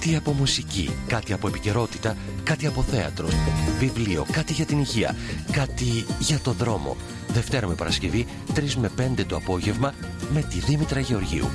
Κάτι από μουσική, κάτι από επικαιρότητα, κάτι από θέατρο, βιβλίο, κάτι για την υγεία, κάτι για το δρόμο. Δευτέρα με Παρασκευή, 3 με 5 το απόγευμα, με τη Δήμητρα Γεωργίου.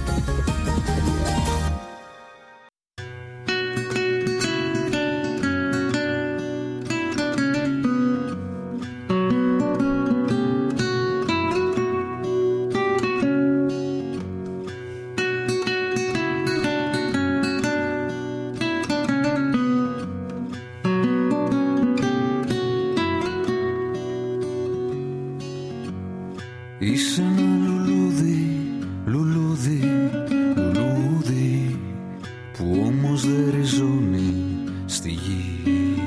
Είσαι ένα λουλούδι, λουλούδι, λουλούδι, που όμως δεν ριζώνει στη γη.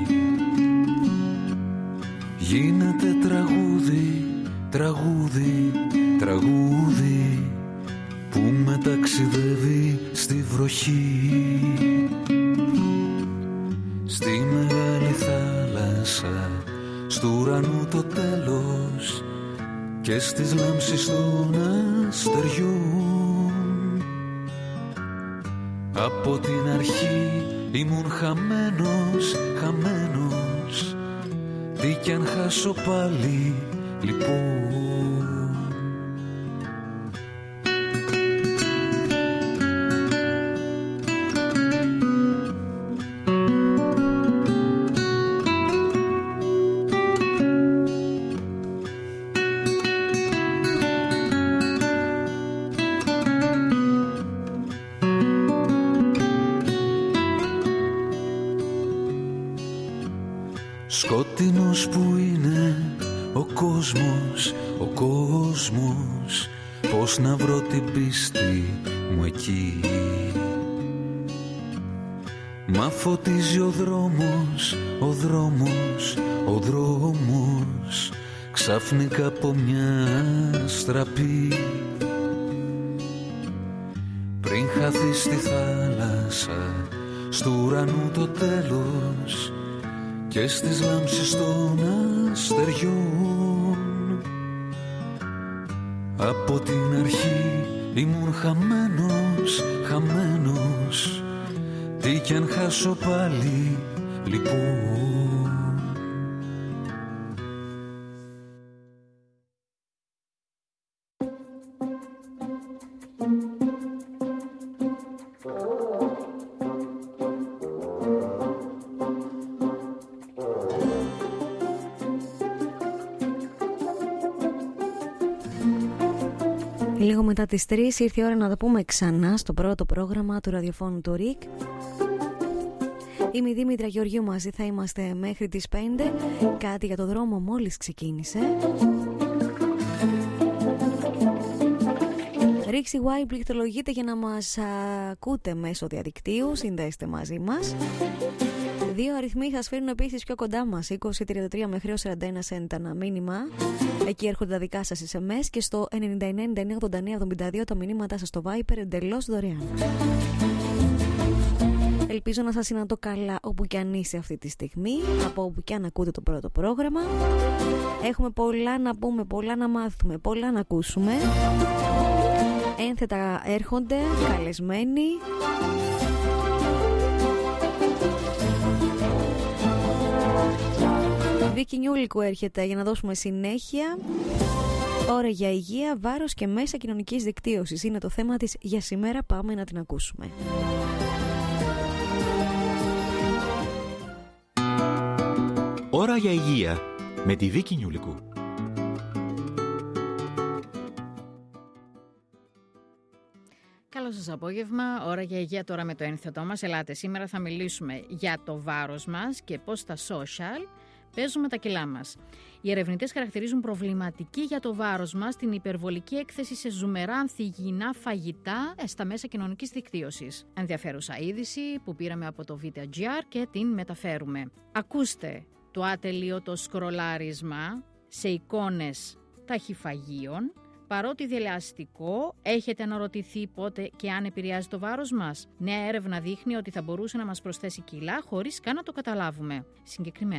Γίνεται τραγούδι, τραγούδι, τραγούδι, που μεταξιδεύει στη βροχή. Στη μεγάλη θάλασσα, στου ουρανού το τέλος και στις λάμψεις των αστεριών. Από την αρχή ήμουν χαμένος, χαμένος, τι κι αν χάσω πάλι λοιπόν. Σκότεινος που είναι ο κόσμος, ο κόσμος, πώς να βρω την πίστη μου εκεί. Μα φωτίζει ο δρόμος, ο δρόμος, ο δρόμος, ξαφνικά από μια στραπή. Πριν χαθεί στη θάλασσα, στου ουρανού το τέλος και στις λάμψεις των αστεριών. Από την αρχή ήμουν χαμένος, χαμένος, τι κι αν χάσω πάλι λοιπόν. Λίγο μετά τις 3 ήρθε η ώρα να τα πούμε ξανά στο πρώτο πρόγραμμα του ραδιοφώνου του ΡΙΚ. Είμαι η Δήμητρα Γεωργίου, μαζί θα είμαστε μέχρι τις 5. Κάτι για το δρόμο μόλις ξεκίνησε. Ρίξι Y πληκτρολογείτε για να μας ακούτε μέσω διαδικτύου. Συνδέστε μαζί μας. Δύο αριθμοί θα φέρνουν επίσης πιο κοντά μας, 2033 μέχρι 41 cent ένα μήνυμα. Εκεί έρχονται τα δικά σας SMS και στο 99998972 τα μηνύματά σας στο Viper εντελώς δωρεάν. Ελπίζω να σας συναντώ καλά όπου κι αν είστε αυτή τη στιγμή, από όπου κι αν ακούτε το πρώτο πρόγραμμα. Έχουμε πολλά να πούμε, πολλά να μάθουμε, πολλά να ακούσουμε. Ένθετα έρχονται καλεσμένοι. Βίκη Νιούλικου έρχεται για να δώσουμε συνέχεια. Ώρα για υγεία, βάρος και μέσα κοινωνικής δικτύωσης είναι το θέμα της για σήμερα. Πάμε να την ακούσουμε. Ώρα για υγεία με τη Βίκη Νιούλικου. Καλό σας απόγευμα, ώρα για υγεία τώρα με το ένθετό μας. Ελάτε, σήμερα θα μιλήσουμε για το βάρος μας και πώς τα social παίζουμε τα κιλά μας. Οι ερευνητές χαρακτηρίζουν προβληματική για το βάρος μας την υπερβολική έκθεση σε ζουμερά ανθυγιεινά φαγητά στα μέσα κοινωνικής δικτύωσης. Ενδιαφέρουσα είδηση που πήραμε από το VTGR και την μεταφέρουμε. Ακούστε το ατελείωτο σκρολάρισμα σε εικόνες ταχυφαγείων. Παρότι διελαστικό, έχετε αναρωτηθεί πότε και αν επηρεάζει το βάρος μας? Νέα έρευνα δείχνει ότι θα μπορούσε να μας προσθέσει κιλά χωρίς καν να το καταλάβουμε. Συγκεκριμένα,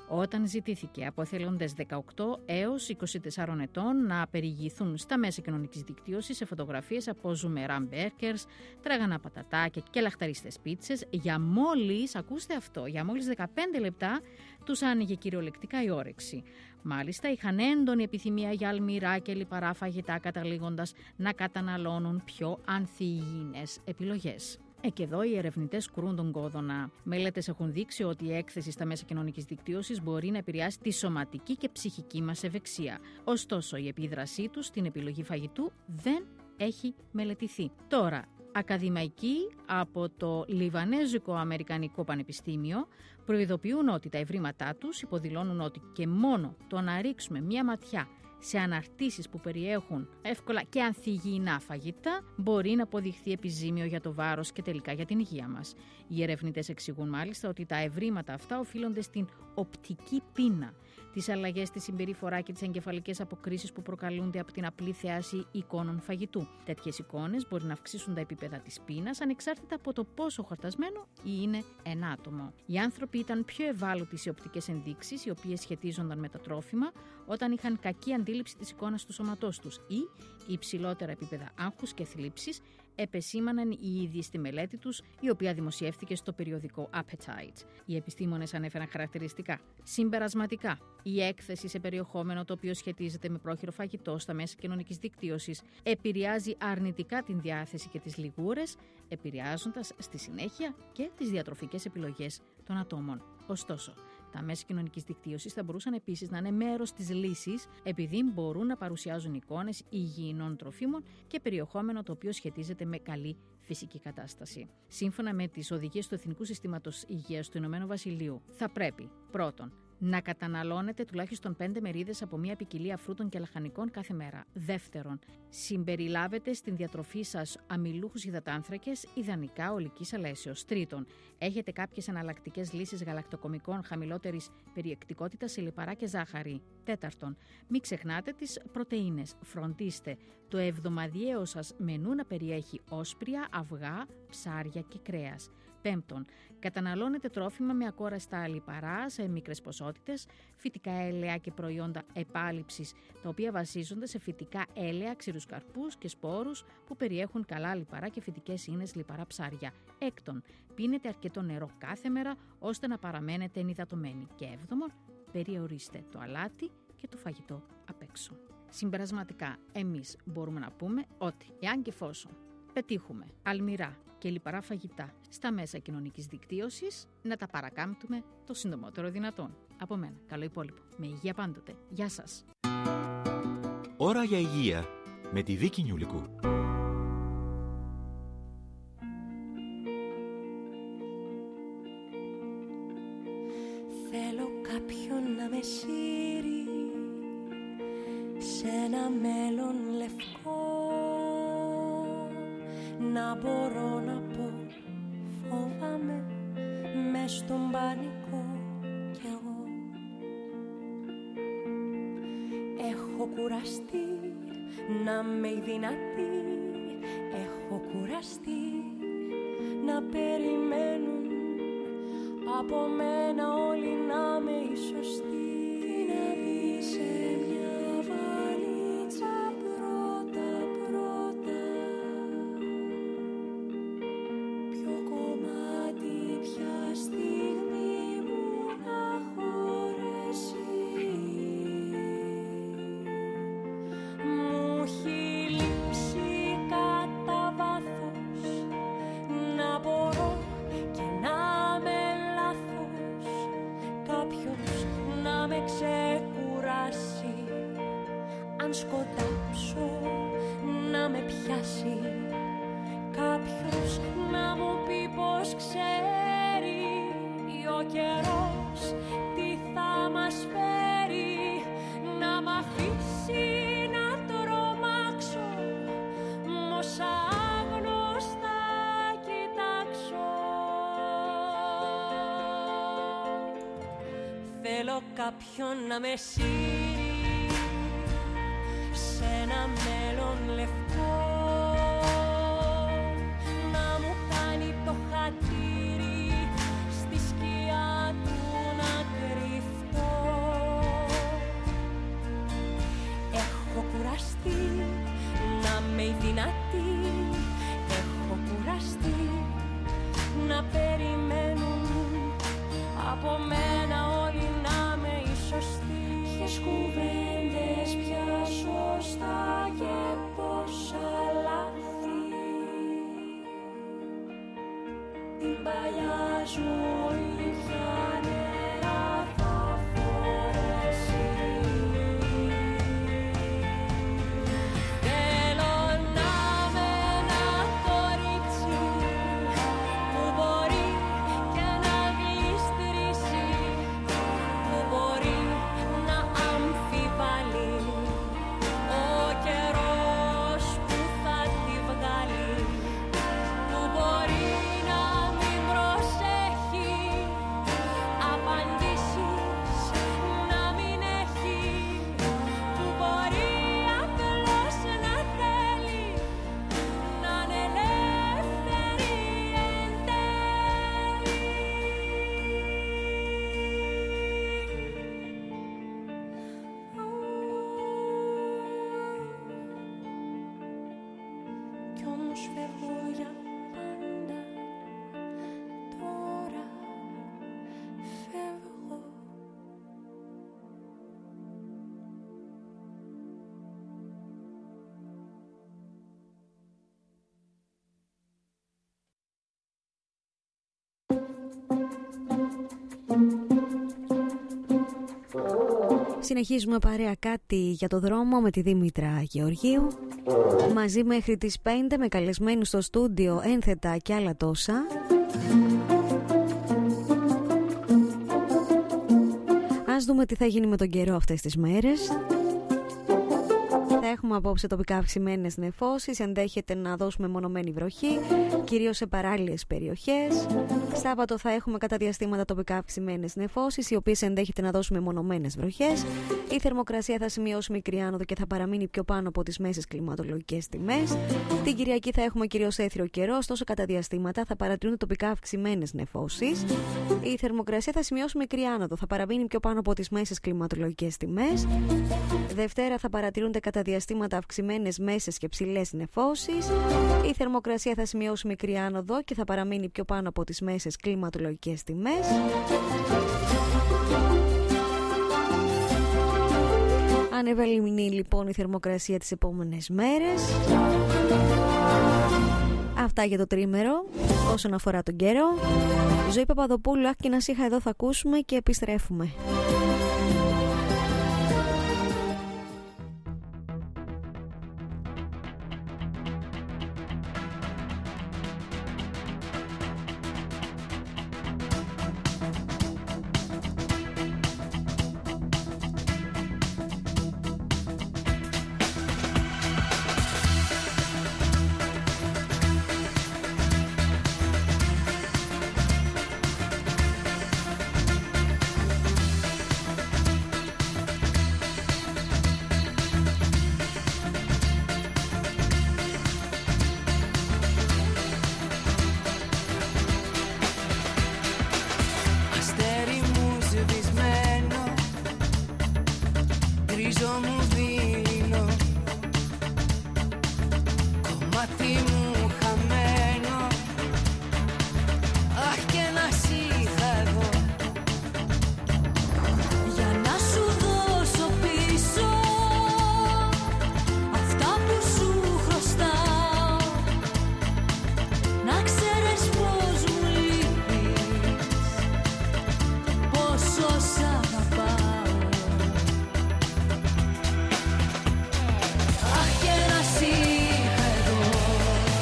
όταν ζητήθηκε από εθελοντές 18 έως 24 ετών να περιηγηθούν στα μέσα κοινωνικής δικτύωσης σε φωτογραφίες από ζουμερά μπέρκερς, τράγανα πατατάκια και λαχταριστές πίτσες για μόλις, ακούστε αυτό, για μόλις 15 λεπτά τους άνοιγε κυριολεκτικά η όρεξη. Μάλιστα είχαν έντονη επιθυμία για αλμυρά και λιπαρά φαγητά, καταλήγοντας να καταναλώνουν πιο ανθυγιεινές επιλογές. Και εδώ οι ερευνητές κρούν τον κόδωνα. Μελέτες έχουν δείξει ότι η έκθεση στα μέσα κοινωνικής δικτύωσης μπορεί να επηρεάσει τη σωματική και ψυχική μας ευεξία. Ωστόσο, η επίδρασή τους στην επιλογή φαγητού δεν έχει μελετηθεί. Τώρα, ακαδημαϊκοί από το Λιβανέζικο Αμερικανικό Πανεπιστήμιο προειδοποιούν ότι τα ευρήματά τους υποδηλώνουν ότι και μόνο το να ρίξουμε μία ματιά σε αναρτήσεις που περιέχουν εύκολα και ανθυγιεινά φαγητά μπορεί να αποδειχθεί επιζήμιο για το βάρος και τελικά για την υγεία μας. Οι ερευνητές εξηγούν μάλιστα ότι τα ευρήματα αυτά οφείλονται στην οπτική πείνα, τις αλλαγές στη συμπεριφορά και τις εγκεφαλικές αποκρίσεις που προκαλούνται από την απλή θέαση εικόνων φαγητού. Τέτοιες εικόνες μπορεί να αυξήσουν τα επίπεδα της πείνας ανεξάρτητα από το πόσο χορτασμένο είναι ένα άτομο. Οι άνθρωποι ήταν πιο ευάλωτοι σε οπτικές ενδείξεις, οι οποίες σχετίζονταν με το τρόφιμα, όταν είχαν κακή αντίληψη της εικόνας του σώματός τους ή υψηλότερα επίπεδα άγχους και θλίψης, επεσήμαναν οι ίδιοι στη μελέτη τους, η οποία δημοσιεύτηκε στο περιοδικό Appetite. Οι επιστήμονες ανέφεραν χαρακτηριστικά. Συμπερασματικά, η έκθεση σε περιεχόμενο το οποίο σχετίζεται με πρόχειρο φαγητό στα μέσα κοινωνικής δικτύωσης επηρεάζει αρνητικά την διάθεση και τις λιγούρες, επηρεάζοντας στη συνέχεια και τις διατροφικές επιλογές των ατόμων. Ωστόσο, τα μέσα κοινωνικής δικτύωσης θα μπορούσαν επίσης να είναι μέρος της λύσης, επειδή μπορούν να παρουσιάζουν εικόνες υγιεινών τροφίμων και περιεχόμενο το οποίο σχετίζεται με καλή φυσική κατάσταση. Σύμφωνα με τις οδηγίες του Εθνικού Συστήματος Υγείας του Ηνωμένου Βασιλείου, θα πρέπει πρώτον να καταναλώνετε τουλάχιστον 5 μερίδες από μια ποικιλία φρούτων και λαχανικών κάθε μέρα. Δεύτερον, συμπεριλάβετε στην διατροφή σας αμυλούχους υδατάνθρακες, ιδανικά ολικής αλέσεως. Τρίτον, έχετε κάποιες εναλλακτικές λύσεις γαλακτοκομικών χαμηλότερης περιεκτικότητας σε λιπαρά και ζάχαρη. Τέταρτον, μην ξεχνάτε τις πρωτεΐνες. Φροντίστε το εβδομαδιαίο σας μενού να περιέχει όσπρια, αυγά, ψάρια και κρέας. Πέμπτον, καταναλώνετε τρόφιμα με ακόραστα λιπαρά σε μικρές ποσότητες, φυτικά έλαια και προϊόντα επάλυψης, τα οποία βασίζονται σε φυτικά έλαια, ξηρούς καρπούς και σπόρους που περιέχουν καλά λιπαρά και φυτικές ίνες λιπαρά ψάρια. Έκτον, πίνετε αρκετό νερό κάθε μέρα ώστε να παραμένετε ενυδατωμένοι. Και έβδομον, περιορίστε το αλάτι και το φαγητό απ' έξω. Συμπερασματικά, εμείς μπορούμε να πούμε ότι εάν και εφόσον πετύχουμε αλμυρά και λιπαρά φαγητά στα μέσα κοινωνικής δικτύωσης, να τα παρακάμπτουμε το συντομότερο δυνατόν. Από μένα, καλό υπόλοιπο. Με υγεία πάντοτε. Γεια σας. Ώρα για υγεία με τη Βίκη Νιουλικού. Θέλω κάποιον να με σύρει σε ένα μέλλον λευκό, να μπορώ να πω φοβάμαι μες στον πανικό κι εγώ. Έχω κουραστεί να είμαι η δυνατή, έχω κουραστεί να περιμένουν από μένα όλοι να είμαι η σωστή. Να μπει σε μια βαλίτσα πρώτα ποιο κομμάτι ποια στιγμή μου να χωρέσει. Μου έχει λείψει κατά βάθος να μπορώ και να με λάθος, κάποιος να με ξεκουράσει, αν σκοτάψω να με πιάσει, κάποιος να μου πει πως ξέρει ο καιρός τι θα μας φέρει, να μ' αφήσει να τρομάξω μ' όσα άγνωστα κοιτάξω. Θέλω κάποιον να με σύρει σε ένα μέλλον λευκό, να μου κάνει το χατήρι στη σκιά του να κρυφτώ. την παλιά ζωή πια νέα θα φορέσει. Θέλω να με ένα κορίτσι που μπορεί και να γλιστρήσει, που μπορεί να αμφιβάλλει ο καιρός που θα τη βγάλει, που μπορεί να μην προσέχει απαντήσεις, να μην έχει, που μπορεί απλώς να θέλει να είναι ελεύθερη εν τέλει. Κι όμως φεύγω για πάντα, τώρα φεύγω. Συνεχίζουμε παρέα κάτι για το δρόμο με τη Δήμητρα Γεωργίου. Μαζί μέχρι τις 5 με καλεσμένους στο στούντιο ένθετα και άλλα τόσα. Ας δούμε τι θα γίνει με τον καιρό αυτές τις μέρες. Θα έχουμε απόψε τοπικά αυξημένες νεφώσεις, ενδέχεται να δώσουμε μονομένη βροχή, κυρίως σε παράλιες περιοχές. Σάββατο θα έχουμε κατά διαστήματα τοπικά αυξημένες νεφώσεις, οι οποίες ενδέχεται να δώσουμε μονομένες βροχές. Η θερμοκρασία θα σημειώσει μικρή άνοδο και θα παραμείνει πιο πάνω από τις μέσες κλιματολογικές τιμές. Την Κυριακή θα έχουμε κυρίως έθριο καιρό, ωστόσο κατά διαστήματα θα παρατηρούνται τοπικά αυξημένες νεφώσεις. Η θερμοκρασία θα σημειώσει μικρή άνοδο, θα παραμείνει πιο πάνω από τις μέσες κλιματολογικές τιμές. Δευτέρα θα παρατηρούνται κατά διαστήματα αυξημένες μέσες και ψηλές νεφώσεις. Η θερμοκρασία θα σημειώσει μικρή άνοδο και θα παραμείνει πιο πάνω από τις μέσες κλιματολογικές τιμές. Ανεβαίνει λοιπόν η θερμοκρασία τις επόμενες μέρες. Αυτά για το τρίμερο όσον αφορά τον καιρό. Ζωή Παπαδοπούλου, αχ και να είχα εδώ θα ακούσουμε και επιστρέφουμε. Αχ, και να σ' είχα εδώ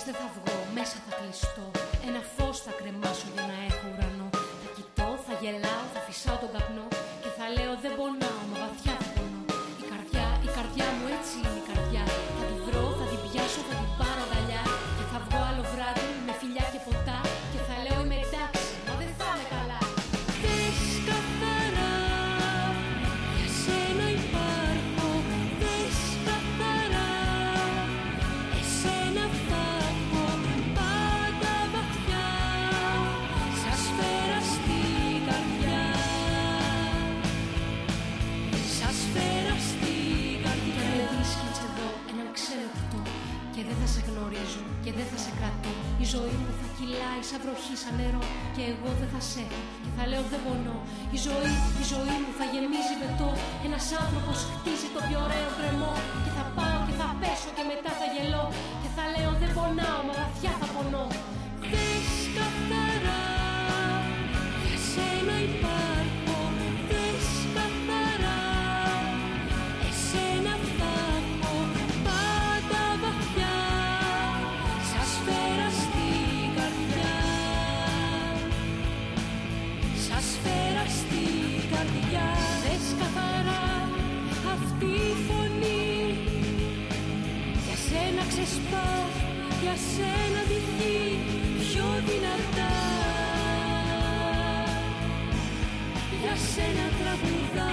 λες δεν θα βγω, μέσα θα κλειστώ. Ένα φως θα κρεμάσω για να έχω ουρανό. Θα κοιτώ, θα γελάω, θα φυσάω τον καπνό. Και θα λέω δεν πονάω, μα βαθιά θα πονώ. Η καρδιά μου έτσι είναι η καρδιά. Θα τη βρω, θα την πιάσω, θα την πάρω αγκαλιά. Και θα βγω άλλο βράδυ με φιλιά και ποτά. Και θα λέω είμαι εντάξει, μα δεν θα είναι καλά. Δες καθαρά, για σένα υπάρχω. Δες καθαρά, εσένα θα έχω. Πάντα βαθιά, σαν σφαίρα στην καρδιά. Σαν σφαίρα στην καρδιά. Και με βρίσκεις εδώ έναν ξένο και δεν θα σε γνωρίζω και δεν θα σε κρατώ. Η ζωή μου θα κυλάει σαν βροχή, σαν νερό. Και εγώ δεν θα σε έχω και θα λέω δεν πονώ. Η ζωή μου θα γεμίζει πετώ. Ένας άνθρωπος χτίζει το πιο ωραίο γκρεμό. Και θα πάω και θα πέσω και μετά θα γελώ. Και θα λέω δεν πονάω, μα βαθιά θα πονώ. Δες καθαρά, για σένα υπάρχω. Δες καθαρά, εσένα θα έχω. Πάντα βαθιά, σαν σφαίρα στην καρδιά. Σαν σφαίρα στην καρδιά. Δες καθαρά αυτή η φωνή. Για σένα ξεσπάω, για σένα δυθεί πιο δυνατά. Για σένα τραγουδά.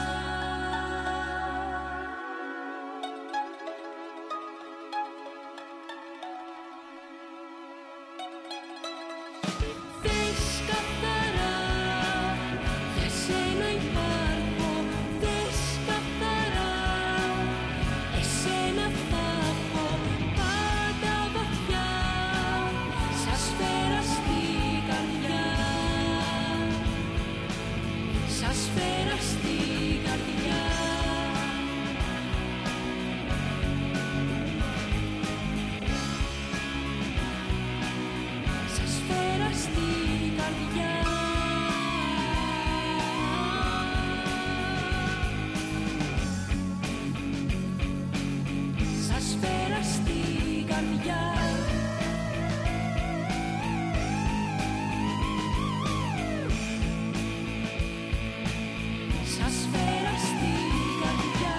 Δες καθαρά, για σένα υπάρχω. Δες καθαρά, εσένα θα έχω. Πάντα βαθιά, σαν σφαίρα στην καρδιά. Σαν σφαίρα στην καρδιά. Σαν σφαίρα στην καρδιά. Σαν σφαίρα στην καρδιά. Σαν σφαίρα στην καρδιά.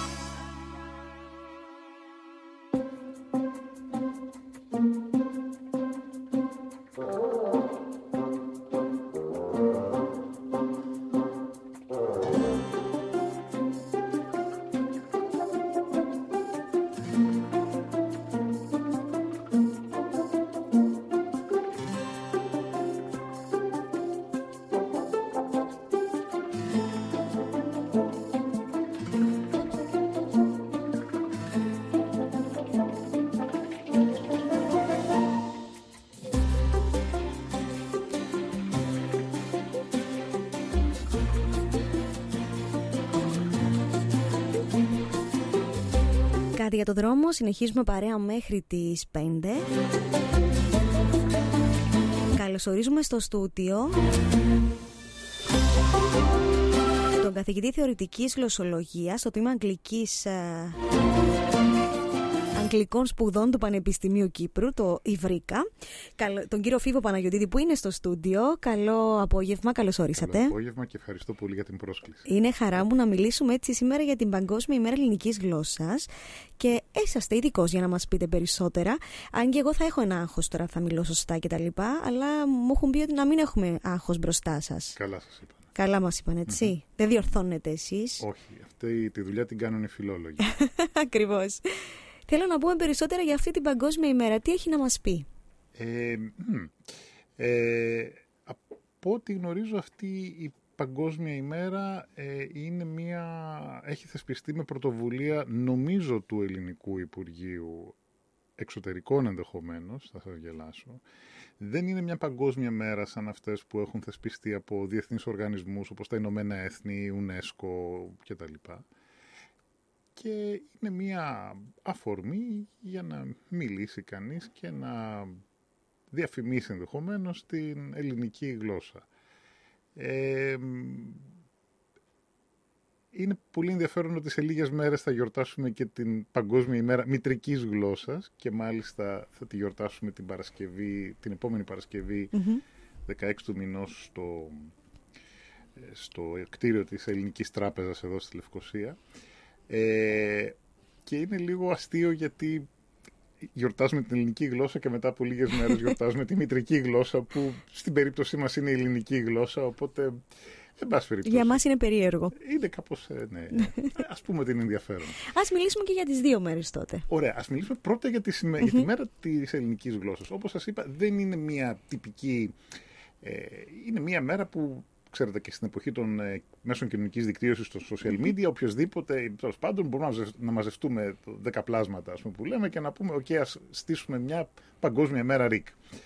Κάτι για το δρόμο, συνεχίζουμε παρέα μέχρι τις 5. Καλωσορίζουμε στο στούτιο τον καθηγητή θεωρητικής γλωσσολογίας στο τμήμα Αγγλικών Σπουδών του Πανεπιστημίου Κύπρου, το Ιβρίκα, τον κύριο Φίβο Παναγιωτίδη που είναι στο στούντιο. Καλό απόγευμα, καλώς όρισατε. Καλό απόγευμα και ευχαριστώ πολύ για την πρόσκληση. Είναι χαρά μου να μιλήσουμε έτσι σήμερα για την Παγκόσμια ημέρα ελληνικής γλώσσας και είσαστε ειδικός για να μας πείτε περισσότερα. Αν και εγώ θα έχω ένα άγχος τώρα, θα μιλώ σωστά κτλ. Αλλά μου έχουν πει ότι να μην έχουμε άγχος μπροστά σας. Καλά σας είπαν. Καλά μας είπαν, έτσι. Δεν διορθώνετε εσείς. Όχι, αυτή τη δουλειά την κάνουν οι φιλόλογοι. Ακριβώς. Θέλω να πούμε περισσότερα για αυτή την Παγκόσμια ημέρα. Τι έχει να μας πει? Από ό,τι γνωρίζω, αυτή η Παγκόσμια ημέρα έχει θεσπιστεί με πρωτοβουλία, νομίζω, του Ελληνικού Υπουργείου Εξωτερικών ενδεχομένως, θα σας γελάσω. Δεν είναι μια παγκόσμια μέρα σαν αυτές που έχουν θεσπιστεί από διεθνείς οργανισμούς όπως τα Ηνωμένα Έθνη, UNESCO κτλ. Και είναι μια αφορμή για να μιλήσει κανείς και να διαφημίσει ενδεχομένως την ελληνική γλώσσα. είναι πολύ ενδιαφέρον ότι σε λίγες μέρες θα γιορτάσουμε και την Παγκόσμια ημέρα μητρικής γλώσσας και μάλιστα θα τη γιορτάσουμε την επόμενη Παρασκευή 16 του μηνός στο κτίριο της Ελληνικής Τράπεζας εδώ στη Λευκοσία. Και είναι λίγο αστείο γιατί γιορτάζουμε την ελληνική γλώσσα και μετά από λίγες μέρες γιορτάζουμε τη μητρική γλώσσα που στην περίπτωσή μας είναι η ελληνική γλώσσα, οπότε εν πάση περιπτώσει. Για μας είναι περίεργο. Είναι κάπως, ναι. Ας πούμε ότι είναι ενδιαφέρον. Ας μιλήσουμε και για τις 2 μέρες τότε. Ωραία, ας μιλήσουμε πρώτα για τη μέρα της ελληνικής γλώσσας. Όπως σας είπα, δεν είναι μια τυπική... είναι μια μέρα που, ξέρετε, και στην εποχή των μέσων κοινωνικής δικτύωσης, των social media, οποιοδήποτε, τέλος πάντων, μπορούμε να μαζευτούμε 10 πλάσματα, ας πούμε, που λέμε και να πούμε, OK, ας στήσουμε μια παγκόσμια μέρα RIC.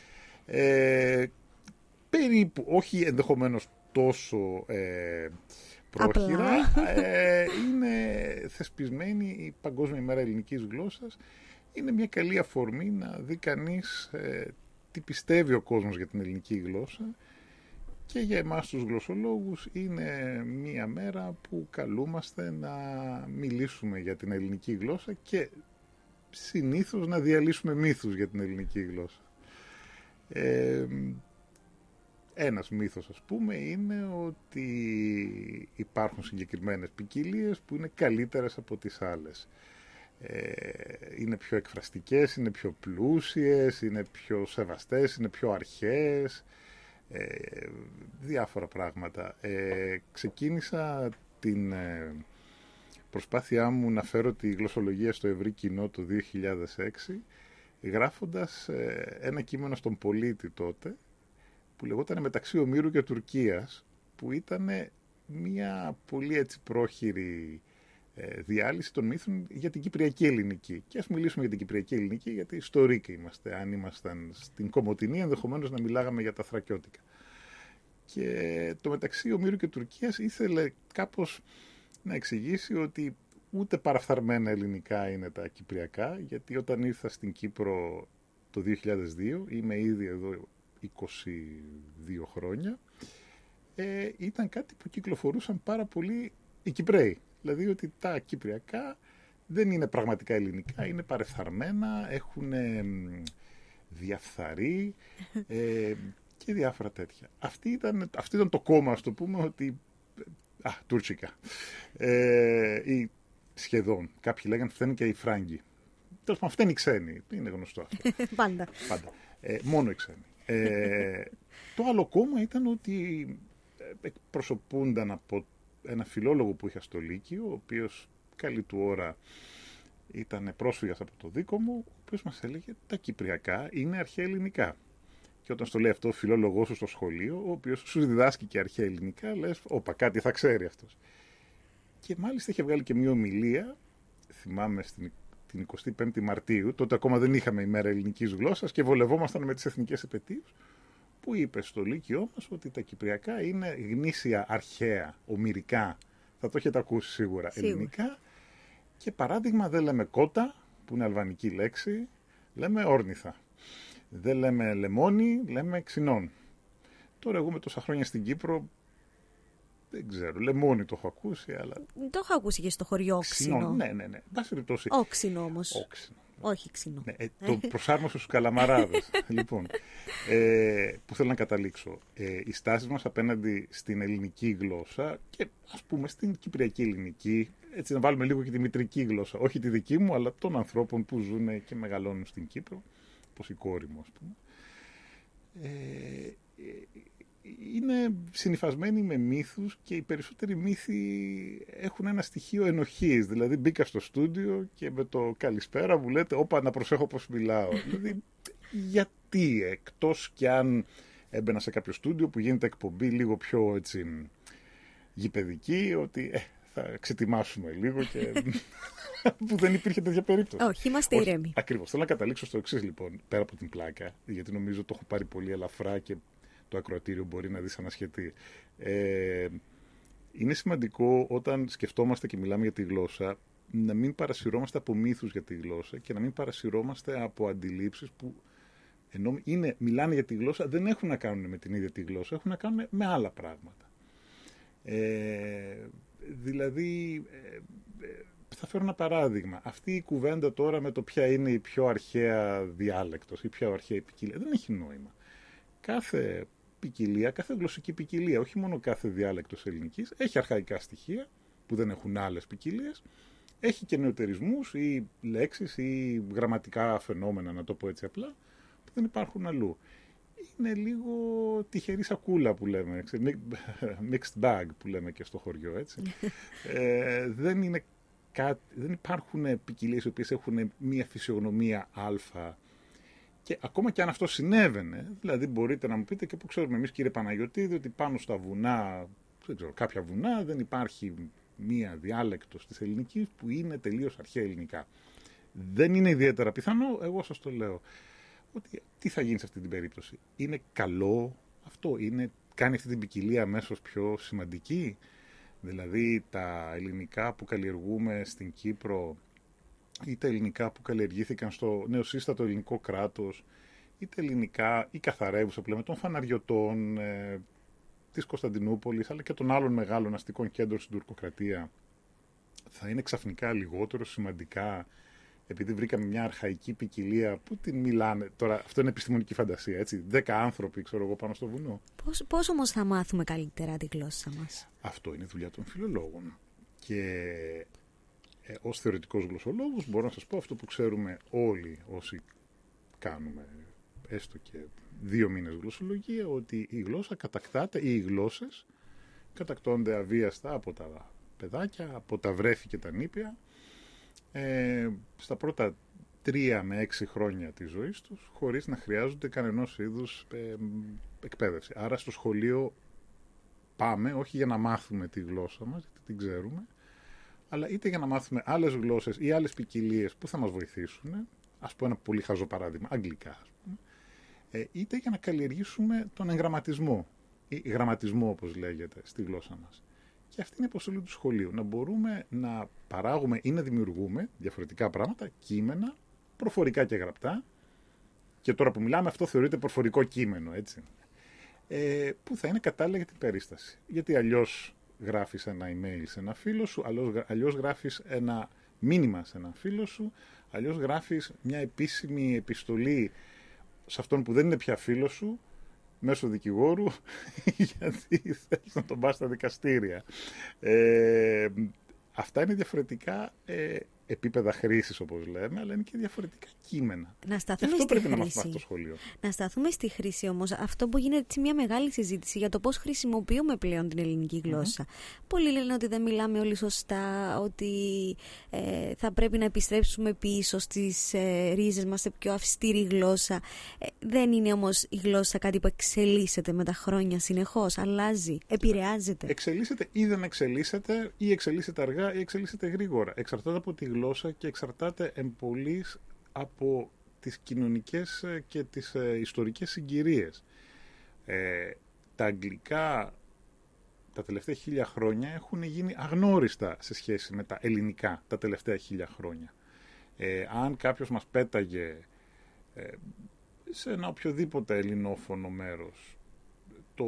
Περίπου, όχι ενδεχομένως τόσο πρόχειρα, είναι θεσπισμένη η Παγκόσμια ημέρα ελληνικής γλώσσας. Είναι μια καλή αφορμή να δει κανείς τι πιστεύει ο κόσμος για την ελληνική γλώσσα. Και για εμάς τους γλωσσολόγους είναι μία μέρα που καλούμαστε να μιλήσουμε για την ελληνική γλώσσα και συνήθως να διαλύσουμε μύθους για την ελληνική γλώσσα. Ένας μύθος, ας πούμε, είναι ότι υπάρχουν συγκεκριμένες ποικιλίες που είναι καλύτερες από τις άλλες. Είναι πιο εκφραστικές, είναι πιο πλούσιες, είναι πιο σεβαστές, είναι πιο αρχαίες. Διάφορα πράγματα. Ξεκίνησα την προσπάθειά μου να φέρω τη γλωσσολογία στο ευρύ κοινό το 2006 γράφοντας ένα κείμενο στον Πολίτη τότε που λεγόταν «Μεταξύ Ομήρου και Τουρκίας», που ήταν μια πολύ έτσι πρόχειρη διάλυση των μύθων για την Κυπριακή Ελληνική. Και ας μιλήσουμε για την Κυπριακή Ελληνική, γιατί στο ΡΙΚ είμαστε. Αν ήμασταν στην Κομοτηνή, ενδεχομένως να μιλάγαμε για τα Θρακιώτικα. Και το μεταξύ Ομήρου και Τουρκίας ήθελε κάπως να εξηγήσει ότι ούτε παραφθαρμένα ελληνικά είναι τα κυπριακά, γιατί όταν ήρθα στην Κύπρο το 2002, είμαι ήδη εδώ 22 χρόνια, ήταν κάτι που κυκλοφορούσαν πάρα πολύ οι Κυπραίοι. Δηλαδή ότι τα κυπριακά δεν είναι πραγματικά ελληνικά, είναι παρεφθαρμένα, έχουν διαφθαρεί και διάφορα τέτοια. Αυτή ήταν το κόμμα, ας το πούμε, ότι... τουρκικά. Ή σχεδόν. Κάποιοι λέγανε φταίνουν και οι Φράγκοι. Τέλος πάντων, φταίνουν οι ξένοι. Είναι γνωστό αυτό. Πάντα. Μόνο οι ξένοι. Το άλλο κόμμα ήταν ότι εκπροσωπούνταν από ένα φιλόλογο που είχα στο Λύκειο, ο οποίος καλή του ώρα ήταν πρόσφυγας από το δίκο μου, ο οποίος μας έλεγε τα κυπριακά είναι αρχαία ελληνικά. Και όταν στο λέει αυτό ο φιλόλογός σου στο σχολείο, ο οποίος σου διδάσκει και αρχαία ελληνικά, λες, όπα, κάτι θα ξέρει αυτός. Και μάλιστα είχε βγάλει και μια ομιλία, θυμάμαι την 25η Μαρτίου, τότε ακόμα δεν είχαμε ημέρα ελληνικής γλώσσας και βολευόμασταν με τις εθνικές επετείους, που είπε στο Λύκειό μας ότι τα κυπριακά είναι γνήσια, αρχαία, ομηρικά, θα το έχετε ακούσει σίγουρα, ελληνικά, και παράδειγμα δεν λέμε κότα, που είναι αλβανική λέξη, λέμε όρνηθα. Δεν λέμε λεμόνι, λέμε ξινών. Τώρα εγώ με τόσα χρόνια στην Κύπρο, δεν ξέρω, λεμόνι το έχω ακούσει, αλλά... Το έχω ακούσει και στο χωριό όξινο. Ναι. Όξινο όμως. Όχι ξινό. Ναι, το προσάρμοσα στους καλαμαράδες. Λοιπόν, που θέλω να καταλήξω. Οι στάσεις μας απέναντι στην ελληνική γλώσσα και ας πούμε στην κυπριακή ελληνική, έτσι να βάλουμε λίγο και τη μητρική γλώσσα, όχι τη δική μου, αλλά των ανθρώπων που ζουν και μεγαλώνουν στην Κύπρο, όπως η κόρη μου, ας πούμε. Είναι συνυφασμένοι με μύθους και οι περισσότεροι μύθοι έχουν ένα στοιχείο ενοχής. Δηλαδή μπήκα στο στούντιο και με το καλησπέρα μου λέτε όπα να προσέχω πως μιλάω. Δηλαδή γιατί, εκτός κι αν έμπαινα σε κάποιο στούντιο που γίνεται εκπομπή λίγο πιο έτσι γηπεδική, ότι θα ξετοιμάσουμε λίγο και που δεν υπήρχε τέτοια περίπτωση. Όχι, είμαστε ηρέμοι. Ακριβώς. Θέλω να καταλήξω στο εξής λοιπόν, πέρα από την πλάκα, γιατί νομίζω το έχω πάρει πολύ ελαφρά και το ακροατήριο μπορεί να δυσανασχετεί. Είναι σημαντικό όταν σκεφτόμαστε και μιλάμε για τη γλώσσα να μην παρασυρώμαστε από μύθους για τη γλώσσα και να μην παρασυρώμαστε από αντιλήψεις που ενώ μιλάνε για τη γλώσσα δεν έχουν να κάνουν με την ίδια τη γλώσσα, έχουν να κάνουν με άλλα πράγματα. Δηλαδή, θα φέρω ένα παράδειγμα. Αυτή η κουβέντα τώρα με το ποια είναι η πιο αρχαία διάλεκτος ή πιο αρχαία ποικιλία δεν έχει νόημα. Κάθε ποικιλία, κάθε γλωσσική ποικιλία, όχι μόνο κάθε διάλεκτος ελληνικής, έχει αρχαϊκά στοιχεία που δεν έχουν άλλες ποικιλίες, έχει και νεωτερισμούς ή λέξεις ή γραμματικά φαινόμενα, να το πω έτσι απλά, που δεν υπάρχουν αλλού. Είναι λίγο τυχερή σακούλα που λέμε, mixed bag που λέμε και στο χωριό, έτσι. Δεν υπάρχουν ποικιλίες οι οποίες έχουν μία φυσιογνωμία αλφα. Και ακόμα και αν αυτό συνέβαινε, δηλαδή μπορείτε να μου πείτε και που ξέρουμε εμείς, κύριε Παναγιωτίδη, ότι πάνω στα βουνά, δεν ξέρω, κάποια βουνά δεν υπάρχει μία διάλεκτος της ελληνικής που είναι τελείως αρχαία ελληνικά. Δεν είναι ιδιαίτερα πιθανό, εγώ σας το λέω. Ότι τι θα γίνει σε αυτή την περίπτωση? Είναι καλό αυτό? Κάνει αυτή την ποικιλία αμέσως πιο σημαντική? Δηλαδή τα ελληνικά που καλλιεργούμε στην Κύπρο ή τα ελληνικά που καλλιεργήθηκαν στο νεοσύστατο ελληνικό κράτος ή τα ελληνικά ή καθαρεύουσα που λέμε των Φαναριωτών, της Κωνσταντινούπολης αλλά και των άλλων μεγάλων αστικών κέντρων στην τουρκοκρατία θα είναι ξαφνικά λιγότερο σημαντικά επειδή βρήκαμε μια αρχαϊκή ποικιλία που την μιλάνε. Τώρα, αυτό είναι επιστημονική φαντασία, έτσι. 10 άνθρωποι, ξέρω εγώ, πάνω στο βουνό. Πώς όμως θα μάθουμε καλύτερα τη γλώσσα μας? Αυτό είναι δουλειά των φιλολόγων. Και ως θεωρητικός γλωσσολόγος μπορώ να σας πω αυτό που ξέρουμε όλοι όσοι κάνουμε έστω και 2 μήνες γλωσσολογία, ότι η γλώσσα κατακτάται ή οι γλώσσες κατακτώνται αβίαστα από τα παιδάκια, από τα βρέφη και τα νήπια, στα πρώτα 3 με 6 χρόνια της ζωής τους, χωρίς να χρειάζονται κανενός είδους εκπαίδευση. Άρα στο σχολείο πάμε όχι για να μάθουμε τη γλώσσα μας, γιατί την ξέρουμε, αλλά είτε για να μάθουμε άλλες γλώσσες ή άλλες ποικιλίες που θα μας βοηθήσουν, ας πω ένα πολύ χαζό παράδειγμα, αγγλικά, ας πούμε, είτε για να καλλιεργήσουμε τον εγγραμματισμό ή γραμματισμό όπως λέγεται στη γλώσσα μας. Και αυτή είναι η αποστολή του σχολείου. Να μπορούμε να παράγουμε ή να δημιουργούμε διαφορετικά πράγματα, κείμενα, προφορικά και γραπτά. Και τώρα που μιλάμε, αυτό θεωρείται προφορικό κείμενο, έτσι. Που θα είναι κατάλληλα για την περίσταση. Γιατί αλλιώς γράφεις ένα email σε ένα φίλο σου, αλλιώς γράφεις ένα μήνυμα σε ένα φίλο σου, αλλιώς γράφεις μια επίσημη επιστολή σε αυτόν που δεν είναι πια φίλο σου, μέσω δικηγόρου, γιατί θέλεις να τον πας στα δικαστήρια. Αυτά είναι διαφορετικά επίπεδα χρήσης, όπως λέμε, αλλά είναι και διαφορετικά κείμενα. Να σταθούμε αυτό στη πρέπει χρήση. να μάθουμε στο σχολείο. Να σταθούμε στη χρήση όμως. Αυτό που γίνεται έτσι μια μεγάλη συζήτηση για το πώς χρησιμοποιούμε πλέον την ελληνική γλώσσα. Πολλοί λένε ότι δεν μιλάμε όλοι σωστά, ότι θα πρέπει να επιστρέψουμε πίσω στις ρίζες μας σε πιο αυστηρή γλώσσα. Δεν είναι όμως η γλώσσα κάτι που εξελίσσεται με τα χρόνια συνεχώς, αλλάζει, επηρεάζεται? Εξελίσσεται ή δεν εξελίσσεται, ή εξελίσσεται αργά ή εξελίσσεται γρήγορα. Εξαρτάται από τη γλώσσα και εξαρτάται εμπολής από τις κοινωνικές και τις ιστορικές συγκυρίες. Τα αγγλικά τα τελευταία 1000 χρόνια έχουν γίνει αγνώριστα σε σχέση με τα ελληνικά τα τελευταία 1000 χρόνια. Αν κάποιος μας πέταγε σε ένα οποιοδήποτε ελληνόφωνο μέρος το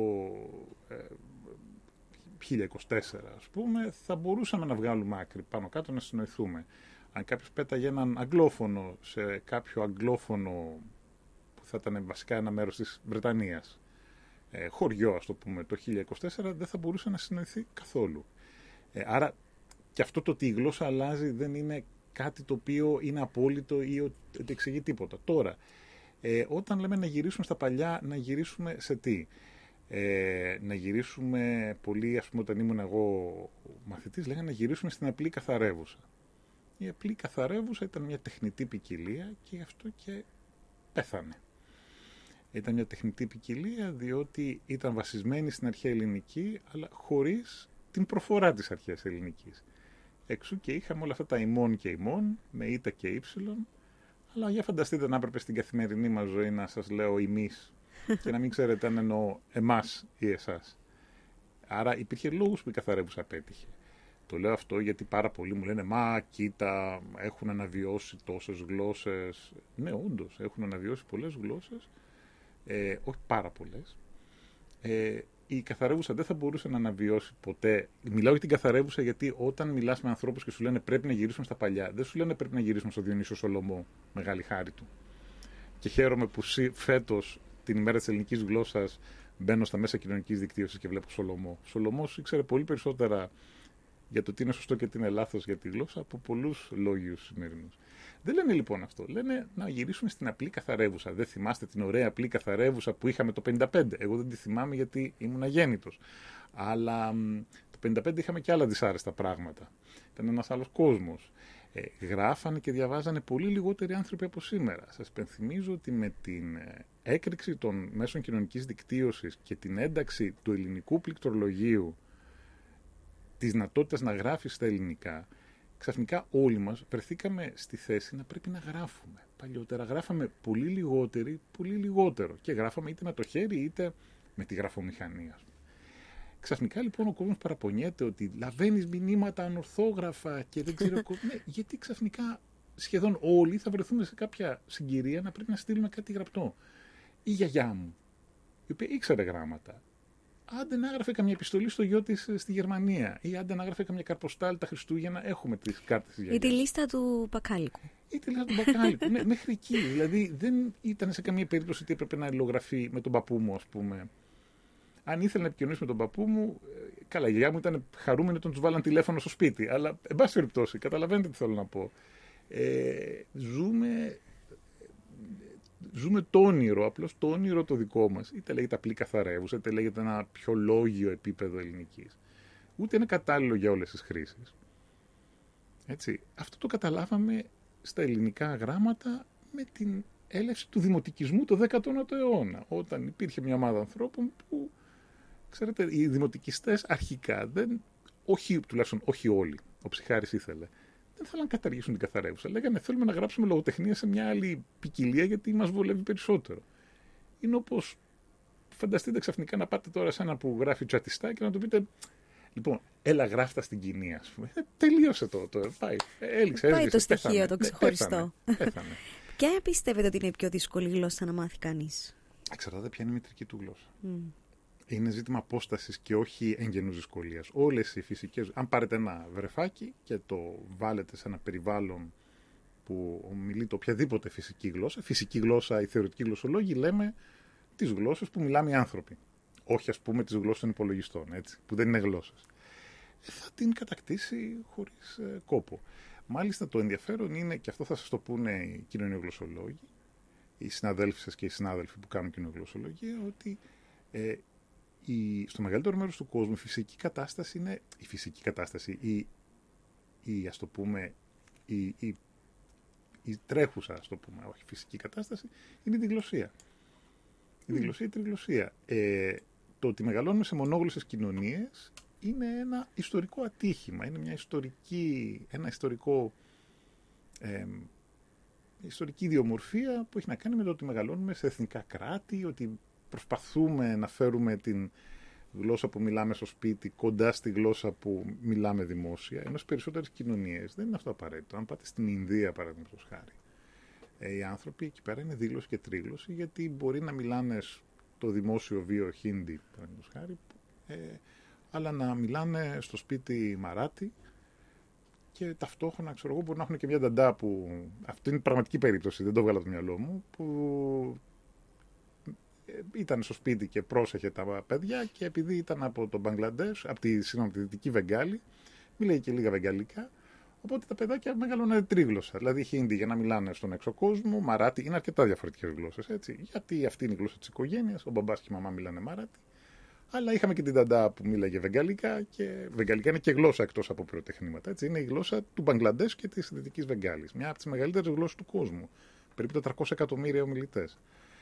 1024, ας πούμε, θα μπορούσαμε να βγάλουμε άκρη πάνω κάτω να συνοηθούμε. Αν κάποιος πέταγε έναν αγγλόφωνο σε κάποιο αγγλόφωνο που θα ήταν βασικά ένα μέρος της Βρετανίας, χωριό ας το πούμε, το 1024, δεν θα μπορούσε να συνοηθεί καθόλου. Άρα και αυτό το ότι η γλώσσα αλλάζει δεν είναι κάτι το οποίο είναι απόλυτο ή ότι εξηγεί τίποτα. Τώρα, όταν λέμε να γυρίσουμε στα παλιά, να γυρίσουμε σε τι? Να γυρίσουμε πολύ, ας πούμε, όταν ήμουν εγώ μαθητής, λέγανε να γυρίσουμε στην απλή καθαρεύουσα. Η απλή καθαρεύουσα ήταν μια τεχνητή ποικιλία και γι' αυτό και πέθανε. Ήταν μια τεχνητή ποικιλία διότι ήταν βασισμένη στην αρχαία ελληνική, αλλά χωρίς την προφορά της αρχαίας ελληνικής. Εξού και είχαμε όλα αυτά τα ημών και ημών, με ήτα και ύψιλον, αλλά για φανταστείτε να έπρεπε στην καθημερινή μας ζωή να σας λέω ημείς και να μην ξέρετε αν εννοώ εμάς ή εσάς. Άρα υπήρχε λόγος που η καθαρεύουσα απέτυχε. Το λέω αυτό γιατί πάρα πολλοί μου λένε «Μα κοίτα, έχουν αναβιώσει τόσες γλώσσες». Ναι, όντως, έχουν αναβιώσει πολλές γλώσσες, όχι πάρα πολλές. η καθαρεύουσα δεν θα μπορούσε να αναβιώσει ποτέ. Μιλάω για την καθαρεύουσα γιατί όταν μιλάς με ανθρώπους και σου λένε πρέπει να γυρίσουμε στα παλιά, δεν σου λένε πρέπει να γυρίσουμε στο Διονύσιο Σολομό, μεγάλη χάρη του. Και χαίρομαι που φέτος, την ημέρα της ελληνικής γλώσσας, μπαίνω στα μέσα κοινωνικής δικτύωσης και βλέπω Σολομό. Ο Σολομός ήξερε πολύ περισσότερα για το τι είναι σωστό και τι είναι λάθος για τη γλώσσα από πολλούς λόγιους σημερινούς. Δεν λένε λοιπόν αυτό. Λένε να γυρίσουμε στην απλή καθαρεύουσα. Δεν θυμάστε την ωραία απλή καθαρεύουσα που είχαμε το 55. Εγώ δεν τη θυμάμαι γιατί ήμουν αγέννητος. Αλλά το 55 είχαμε και άλλα δυσάρεστα πράγματα. Ήταν ένας άλλος κόσμος. Γράφανε και διαβάζανε πολύ λιγότεροι άνθρωποι από σήμερα. Σας υπενθυμίζω ότι με την έκρηξη των μέσων κοινωνικής δικτύωσης και την ένταξη του ελληνικού πληκτρολογίου, της δυνατότητας να γράφει στα ελληνικά, ξαφνικά όλοι μας βρεθήκαμε στη θέση να πρέπει να γράφουμε. Παλιότερα γράφαμε πολύ λιγότερο και γράφαμε είτε με το χέρι είτε με τη γραφομηχανία. Ξαφνικά λοιπόν ο κόσμος παραπονιέται ότι λαβαίνεις μηνύματα ανορθόγραφα και δεν ξέρω ναι, γιατί ξαφνικά σχεδόν όλοι θα βρεθούμε σε κάποια συγκυρία να πρέπει να στείλουμε κάτι γραπτό. Η γιαγιά μου, η οποία ήξερε γράμματα, άντε να έγραφε καμιά επιστολή στο γιο της στη Γερμανία ή άντε να έγραφε καμιά καρποστάλ τα Χριστούγεννα, έχουμε τις κάρτες της γιαγιάς. Ή τη λίστα του Μπακάλικου. Ναι, μέχρι εκεί. Δηλαδή δεν ήταν σε καμία περίπτωση ότι έπρεπε να αλληλογραφεί με τον παππού μου, ας πούμε. Αν ήθελε να επικοινωνήσει με τον παππού μου, καλά, η γιαγιά μου ήταν χαρούμενη όταν τους βάλαν τηλέφωνο στο σπίτι. Αλλά, εν πάση περιπτώσει, καταλαβαίνετε τι θέλω να πω. Ζούμε το όνειρο, απλώς το όνειρο το δικό μας. Είτε λέγεται απλή καθαρεύουσα, είτε λέγεται ένα πιο λόγιο επίπεδο ελληνικής. Ούτε είναι κατάλληλο για όλες τις χρήσεις. Έτσι. Αυτό το καταλάβαμε στα ελληνικά γράμματα με την έλευση του δημοτικισμού το 19ο αιώνα. Όταν υπήρχε μια ομάδα ανθρώπων που, ξέρετε, οι δημοτικιστές αρχικά, τουλάχιστον όχι όλοι, ο Ψυχάρης ήθελε, δεν θέλαν να καταργήσουν την καθαρεύουσα. Λέγανε θέλουμε να γράψουμε λογοτεχνία σε μια άλλη ποικιλία γιατί μας βολεύει περισσότερο. Είναι όπως φανταστείτε ξαφνικά να πάτε τώρα σε ένα που γράφει τσατιστά και να του πείτε λοιπόν, έλα γράφτα στην κοινή, ας πούμε. Τελείωσε το. Πάει. Έληξε. Πάει το στοιχείο, πέθανε, το ξεχωριστό. Πέθανε. Ποια πιστεύετε ότι είναι η πιο δύσκολη γλώσσα να μάθει κανείς? Εξαρτάται ποια είναι η μητρική του γλώσσα. Είναι ζήτημα απόστασης και όχι εγγενούς δυσκολίας. Όλες οι φυσικές. Αν πάρετε ένα βρεφάκι και το βάλετε σε ένα περιβάλλον που ομιλεί το οποιαδήποτε φυσική γλώσσα, οι θεωρητικοί γλωσσολόγοι λέμε τις γλώσσες που μιλάμε οι άνθρωποι. Όχι, ας πούμε, τις γλώσσες των υπολογιστών, έτσι, που δεν είναι γλώσσες. Θα την κατακτήσει χωρίς κόπο. Μάλιστα, το ενδιαφέρον είναι, και αυτό θα σας το πούνε οι κοινωνιογλωσσολόγοι, οι συναδέλφοι σας και οι συνάδελφοι που κάνουν κοινωνιογλωσσολογία, ότι στο μεγαλύτερο μέρος του κόσμου η φυσική κατάσταση είναι ας το πούμε, η τρέχουσα, ας το πούμε, όχι φυσική κατάσταση, είναι η διγλωσσία. Η διγλωσσία, η τριγλωσσία. Το ότι μεγαλώνουμε σε μονόγλωσσες κοινωνίες είναι ένα ιστορικό ατύχημα. Είναι μια ιστορική ιδιομορφία που έχει να κάνει με το ότι μεγαλώνουμε σε εθνικά κράτη, ότι προσπαθούμε να φέρουμε την γλώσσα που μιλάμε στο σπίτι κοντά στη γλώσσα που μιλάμε δημόσια, ενώ σε περισσότερες κοινωνίες δεν είναι αυτό απαραίτητο. Αν πάτε στην Ινδία, παραδείγματος χάρη, οι άνθρωποι εκεί πέρα είναι δίγλωση και τρίγλωση, γιατί μπορεί να μιλάνε στο δημόσιο βίο Χίντι, παραδείγματος χάρη, αλλά να μιλάνε στο σπίτι Μαράτι και ταυτόχρονα, ξέρω εγώ, μπορεί να έχουν και μια νταντά που. Αυτή είναι πραγματική περίπτωση, δεν το βγάλα από το μυαλό μου, που ήταν στο σπίτι και πρόσεχε τα παιδιά και επειδή ήταν από το Μπαγκλαντές, από τη Δυτική Βεγγάλη, μιλάει και λίγα βεγγαλικά, οπότε τα παιδάκια μεγαλώνανε τρίγλωσσα. Δηλαδή Χίντι για να μιλάνε στον έξω κόσμο, Μαράτι, είναι αρκετά διαφορετικές γλώσσες, έτσι. Γιατί αυτή είναι η γλώσσα της οικογένειας, ο μπαμπάς και η μαμά μιλάνε Μαράτι. Αλλά είχαμε και την ταντά που μίλαγε βεγγαλικά και βεγγαλικά είναι και γλώσσα εκτός από πυροτεχνήματα. Έτσι. Είναι η γλώσσα του Μπαγκλαντές και της Δυτικής Βεγγάλης. Μια από τις μεγαλύτερες γλώσσες του κόσμου. Περίπου 400 εκατομμύρια ομιλητές.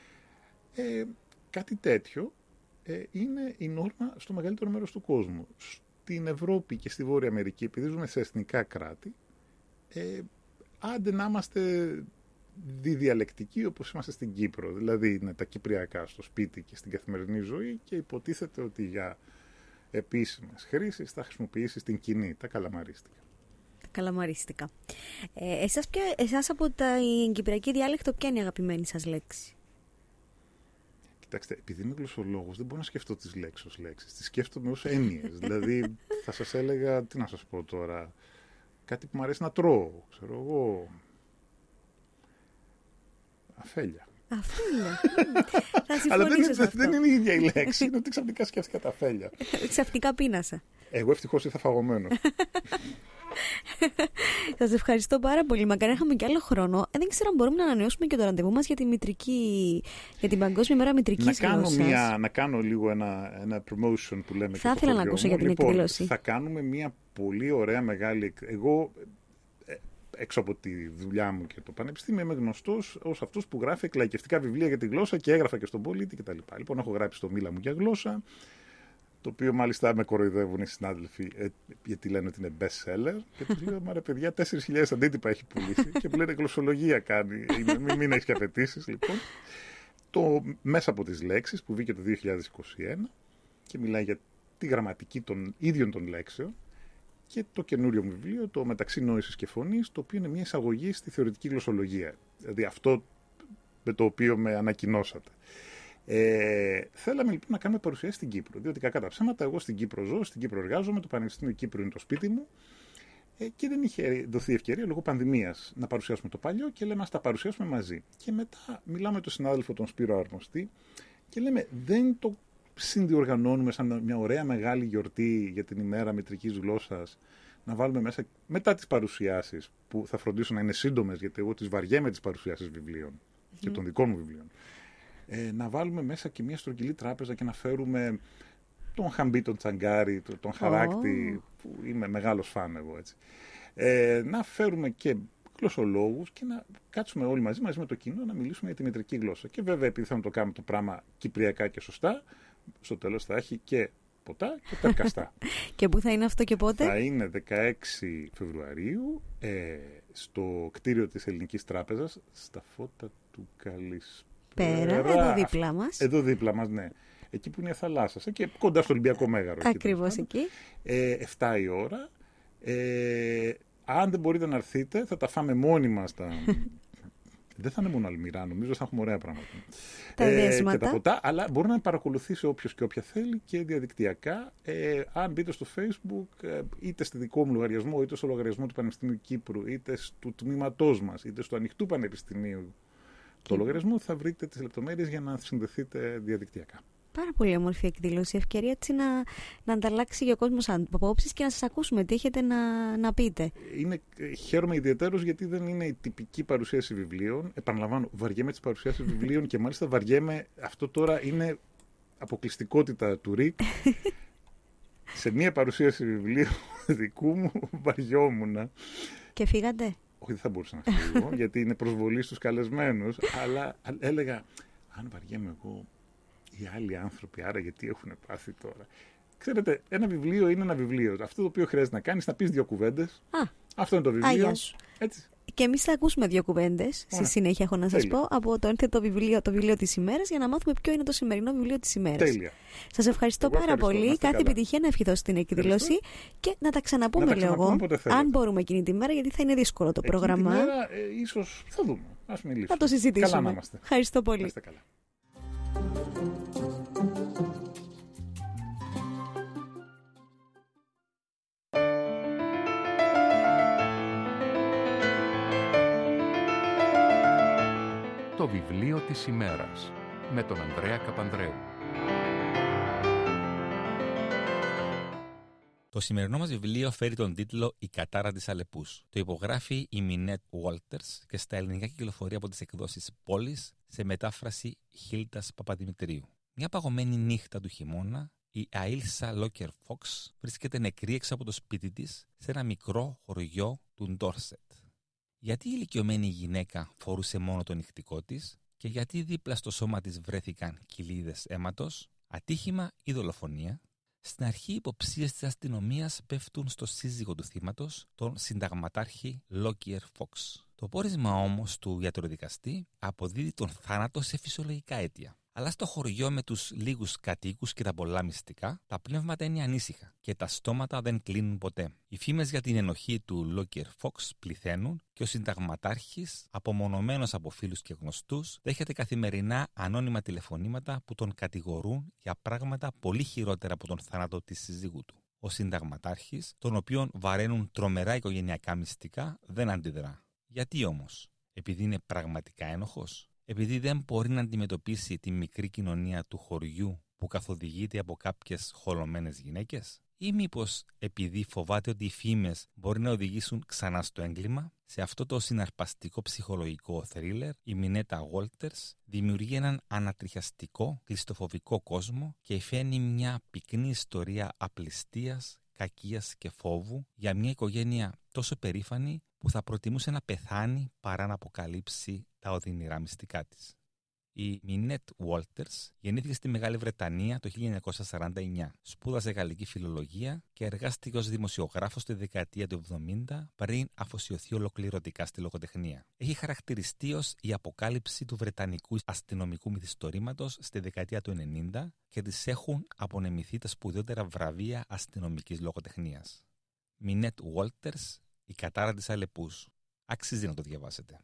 Κάτι τέτοιο είναι η νόρμα στο μεγαλύτερο μέρος του κόσμου. Στην Ευρώπη και στη Βόρεια Αμερική, επειδή ζούμε σε εθνικά κράτη, άντε να είμαστε διδιαλεκτικοί όπως είμαστε στην Κύπρο. Δηλαδή είναι τα κυπριακά στο σπίτι και στην καθημερινή ζωή και υποτίθεται ότι για επίσημες χρήσεις θα χρησιμοποιήσεις την κοινή, τα καλαμαρίστικα. Τα καλαμαρίστικα. Εσάς από την κυπριακή διάλεκτο ποια είναι η αγαπημένη σας λέξη? Κοιτάξτε, επειδή είμαι γλωσσολόγος, δεν μπορώ να σκεφτώ τις λέξεις ως λέξεις. Τις σκέφτομαι ως έννοιες. Δηλαδή, θα σας έλεγα, τι να σας πω τώρα, κάτι που μου αρέσει να τρώω, ξέρω εγώ. Αφέλια. Αφέλια. Αλλά δεν είναι η ίδια η λέξη. Είναι ότι ξαφνικά σκέφτηκα τα αφέλια. Ξαφνικά πείνασα. Εγώ ευτυχώς ήρθα φαγωμένος. Σας ευχαριστώ πάρα πολύ. Μακάρι είχαμε και άλλο χρόνο. Δεν ξέρω αν μπορούμε να ανανεώσουμε και το ραντεβού μας για την Παγκόσμια Μέρα Μητρικής Γλώσσας. Να κάνω λίγο ένα promotion που λέμε. Θα ήθελα να ακούσω για την εκδήλωση. Θα κάνουμε μια πολύ ωραία μεγάλη. Εγώ, έξω από τη δουλειά μου και το πανεπιστήμιο, είμαι γνωστός ως αυτός που γράφει εκλαϊκευτικά βιβλία για τη γλώσσα και έγραφα και στον Πολίτη κτλ. Λοιπόν, έχω γράψει το Μίλα μου για γλώσσα, το οποίο μάλιστα με κοροϊδεύουν οι συνάδελφοι γιατί λένε ότι είναι best seller. Και τους λέω, μα ρε παιδιά, 4.000 αντίτυπα έχει πουλήσει. Και μου λένε γλωσσολογία κάνει. Μην έχει και απαιτήσεις, λοιπόν. Μέσα από τις λέξεις που βγήκε το 2021 και μιλάει για τη γραμματική των ίδιων των λέξεων. Και το καινούριο μου βιβλίο, το Μεταξύ Νόησης και Φωνής, το οποίο είναι μια εισαγωγή στη θεωρητική γλωσσολογία. Δηλαδή αυτό με το οποίο με ανακοινώσατε. Θέλαμε λοιπόν να κάνουμε παρουσιάσεις στην Κύπρο. Διότι κακά τα ψέματα, εγώ στην Κύπρο ζω, στην Κύπρο εργάζομαι, το Πανεπιστήμιο Κύπρου είναι το σπίτι μου. Και δεν είχε δοθεί ευκαιρία λόγω πανδημίας να παρουσιάσουμε το παλιό και λέμε ας τα παρουσιάσουμε μαζί. Και μετά μιλάμε με τον συνάδελφο τον Σπύρο Αρμοστή και λέμε δεν το συνδιοργανώνουμε σαν μια ωραία μεγάλη γιορτή για την ημέρα μητρικής γλώσσας, να βάλουμε μέσα μετά τις παρουσιάσεις που θα φροντίσω να είναι σύντομες, γιατί εγώ τις βαριέμαι τις παρουσιάσεις βιβλίων και των δικών μου βιβλίων. Να βάλουμε μέσα και μια στρογγυλή τράπεζα και να φέρουμε τον Χαμπί, τον Τσαγκάρη, τον Χαράκτη, που είμαι μεγάλος φαν εγώ έτσι. Να φέρουμε και γλωσσολόγους και να κάτσουμε όλοι μαζί με το κοινό να μιλήσουμε για τη μητρική γλώσσα. Και βέβαια, επειδή θέλουμε να το κάνουμε το πράγμα κυπριακά και σωστά, στο τέλος θα έχει και ποτά και τερκαστά. Και πού θα είναι αυτό και πότε? Θα είναι 16 Φεβρουαρίου στο κτίριο της Ελληνικής Τράπεζας, στα φώτα του Καλησπέρα. Εδώ δίπλα μας. Εδώ δίπλα μας, ναι. Εκεί που είναι η θαλάσσα και κοντά στο Ολυμπιακό Μέγαρο. Ακριβώς εκεί. 7 η ώρα. Αν δεν μπορείτε να έρθετε, θα τα φάμε μόνοι μας τα... Δεν θα είναι μόνο αλμυρά, νομίζω θα έχουμε ωραία πράγματα. Τα δέσματα. Και τα ποτά, αλλά μπορεί να παρακολουθήσει όποιος και όποια θέλει και διαδικτυακά. Αν μπείτε στο Facebook, είτε στη δικό μου λογαριασμό, είτε στο λογαριασμό του Πανεπιστημίου Κύπρου, είτε του τμήματός μας, είτε στο ανοιχτού Πανεπιστημίου το λογαριασμό, θα βρείτε τις λεπτομέρειες για να συνδεθείτε διαδικτυακά. Πάρα πολύ όμορφη εκδήλωση. Ευκαιρία έτσι να ανταλλάξει και ο κόσμος απόψεις και να σας ακούσουμε τι έχετε να πείτε. Χαίρομαι ιδιαίτερως γιατί δεν είναι η τυπική παρουσίαση βιβλίων. Επαναλαμβάνω, βαριέμαι τις παρουσιάσεις βιβλίων και μάλιστα βαριέμαι. Αυτό τώρα είναι αποκλειστικότητα του ΡΙΚ. Σε μία παρουσίαση βιβλίου δικού μου βαριόμουν. Και φύγατε? Όχι, δεν θα μπορούσα να φύγω γιατί είναι προσβολή στους καλεσμένους. Αλλά έλεγα, αν βαριέμαι εγώ, οι άλλοι άνθρωποι, άρα γιατί έχουν πάθει τώρα. Ξέρετε, ένα βιβλίο είναι ένα βιβλίο. Αυτό το οποίο χρειάζεται να κάνεις, να πεις 2 κουβέντες. Αυτό είναι το βιβλίο. Γεια σου. Έτσι. Και εμείς θα ακούσουμε 2 κουβέντες. Στη συνέχεια έχω να σας πω από το ένθετο το βιβλίο της ημέρας για να μάθουμε ποιο είναι το σημερινό βιβλίο της ημέρας. Τέλεια. Σας ευχαριστώ πάρα πολύ. Κάθε επιτυχία να ευχηθώ στην εκδήλωση και να τα ξαναπούμε, λέω εγώ. Αν μπορούμε εκείνη τη μέρα, γιατί θα είναι δύσκολο το πρόγραμμα. Εκείνη τη μέρα, ίσως θα δούμε. Ας μιλήσουμε. Θα το συζητήσουμε. Καλά να είμαστε. Ευχαριστώ πολύ. Καλά. Το βιβλίο της ημέρας με τον Ανδρέα Καπανδρέου. Το σημερινό μας βιβλίο φέρει τον τίτλο «Η κατάρα της Αλεπούς». Το υπογράφει η Μινέτ Walters και στα ελληνικά κυκλοφορεί από τις εκδόσεις Πόλης σε μετάφραση Χίλτας Παπαδημητρίου. Μια παγωμένη νύχτα του χειμώνα, η Αίλσα Λόκερ Φόξ βρίσκεται νεκρή έξω από το σπίτι της σε ένα μικρό χωριό του Ντόρσετ. Γιατί η ηλικιωμένη γυναίκα φορούσε μόνο το νυχτικό της και γιατί δίπλα στο σώμα της βρέθηκαν κοιλίδες αίματος, ατύχημα ή δολοφονία? Στην αρχή οι υποψίες της αστυνομίας πέφτουν στο σύζυγο του θύματος, τον συνταγματάρχη Λόκιερ Φόξ. Το πόρισμα όμως του ιατροδικαστή αποδίδει τον θάνατο σε φυσιολογικά αίτια. Αλλά στο χωριό με τους λίγους κατοίκους και τα πολλά μυστικά, τα πνεύματα είναι ανήσυχα και τα στόματα δεν κλείνουν ποτέ. Οι φήμες για την ενοχή του Λόκερ Φόξ πληθαίνουν και ο συνταγματάρχης, απομονωμένος από φίλους και γνωστούς, δέχεται καθημερινά ανώνυμα τηλεφωνήματα που τον κατηγορούν για πράγματα πολύ χειρότερα από τον θάνατο της σύζυγου του. Ο συνταγματάρχης, τον οποίον βαραίνουν τρομερά οικογενειακά μυστικά, δεν αντιδρά. Γιατί όμως? Επειδή είναι πραγματικά ένοχος? Επειδή δεν μπορεί να αντιμετωπίσει τη μικρή κοινωνία του χωριού που καθοδηγείται από κάποιες χωλωμένες γυναίκες? Ή μήπως επειδή φοβάται ότι οι φήμες μπορεί να οδηγήσουν ξανά στο έγκλημα? Σε αυτό το συναρπαστικό ψυχολογικό θρίλερ, η Μινέτα Walters δημιουργεί έναν ανατριχιαστικό, κλειστοφοβικό κόσμο και φαίνει μια πυκνή ιστορία απληστίας, κακίας και φόβου για μια οικογένεια τόσο περήφανη που θα προτιμούσε να πεθάνει παρά να αποκαλύψει τα οδυνηρά μυστικά της. Η Μινέτ Walters γεννήθηκε στη Μεγάλη Βρετανία το 1949. Σπούδασε γαλλική φιλολογία και εργάστηκε ως δημοσιογράφος τη δεκαετία του 70 πριν αφοσιωθεί ολοκληρωτικά στη λογοτεχνία. Έχει χαρακτηριστεί ως η αποκάλυψη του βρετανικού αστυνομικού μυθιστορήματος στη δεκαετία του 90 και της έχουν απονεμηθεί τα σπουδαιότερα βραβεία αστυνομικής λογοτεχνίας. Μινέτ Walters, η κατάρα της Αλεπούς. Αξίζει να το διαβάσετε.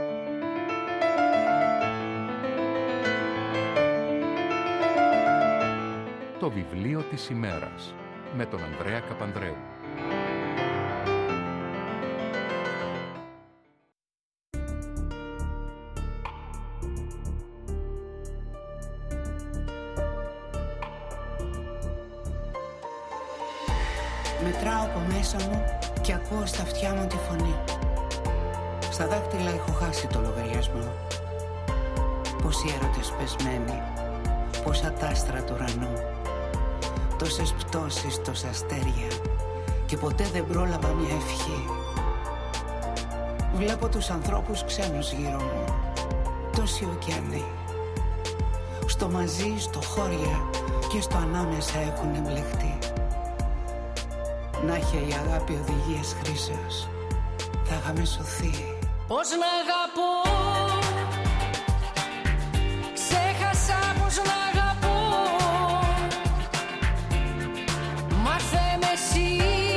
Το βιβλίο της ημέρας με τον Ανδρέα Καπανδρέου. Μετράω από μέσα μου και ακούω στα αυτιά μου τη φωνή. Στα δάχτυλα έχω χάσει το λογαριασμό. Πόσοι έρωτες πεσμένοι, πόσα τάστρα του ουρανού, τόσες πτώσεις, τόσα αστέρια και ποτέ δεν πρόλαβα μια ευχή. Βλέπω τους ανθρώπους ξένους γύρω μου, τόσοι ωκεανοί. Στο μαζί, στο χώρια και στο ανάμεσα έχουν εμπλεχτεί. Να είχε η αγάπη οδηγίες χρήσεως, θα είχαμε σωθεί. Πώς να αγαπώ, ξέχασα πώς να αγαπώ. Μάθε με εσύ,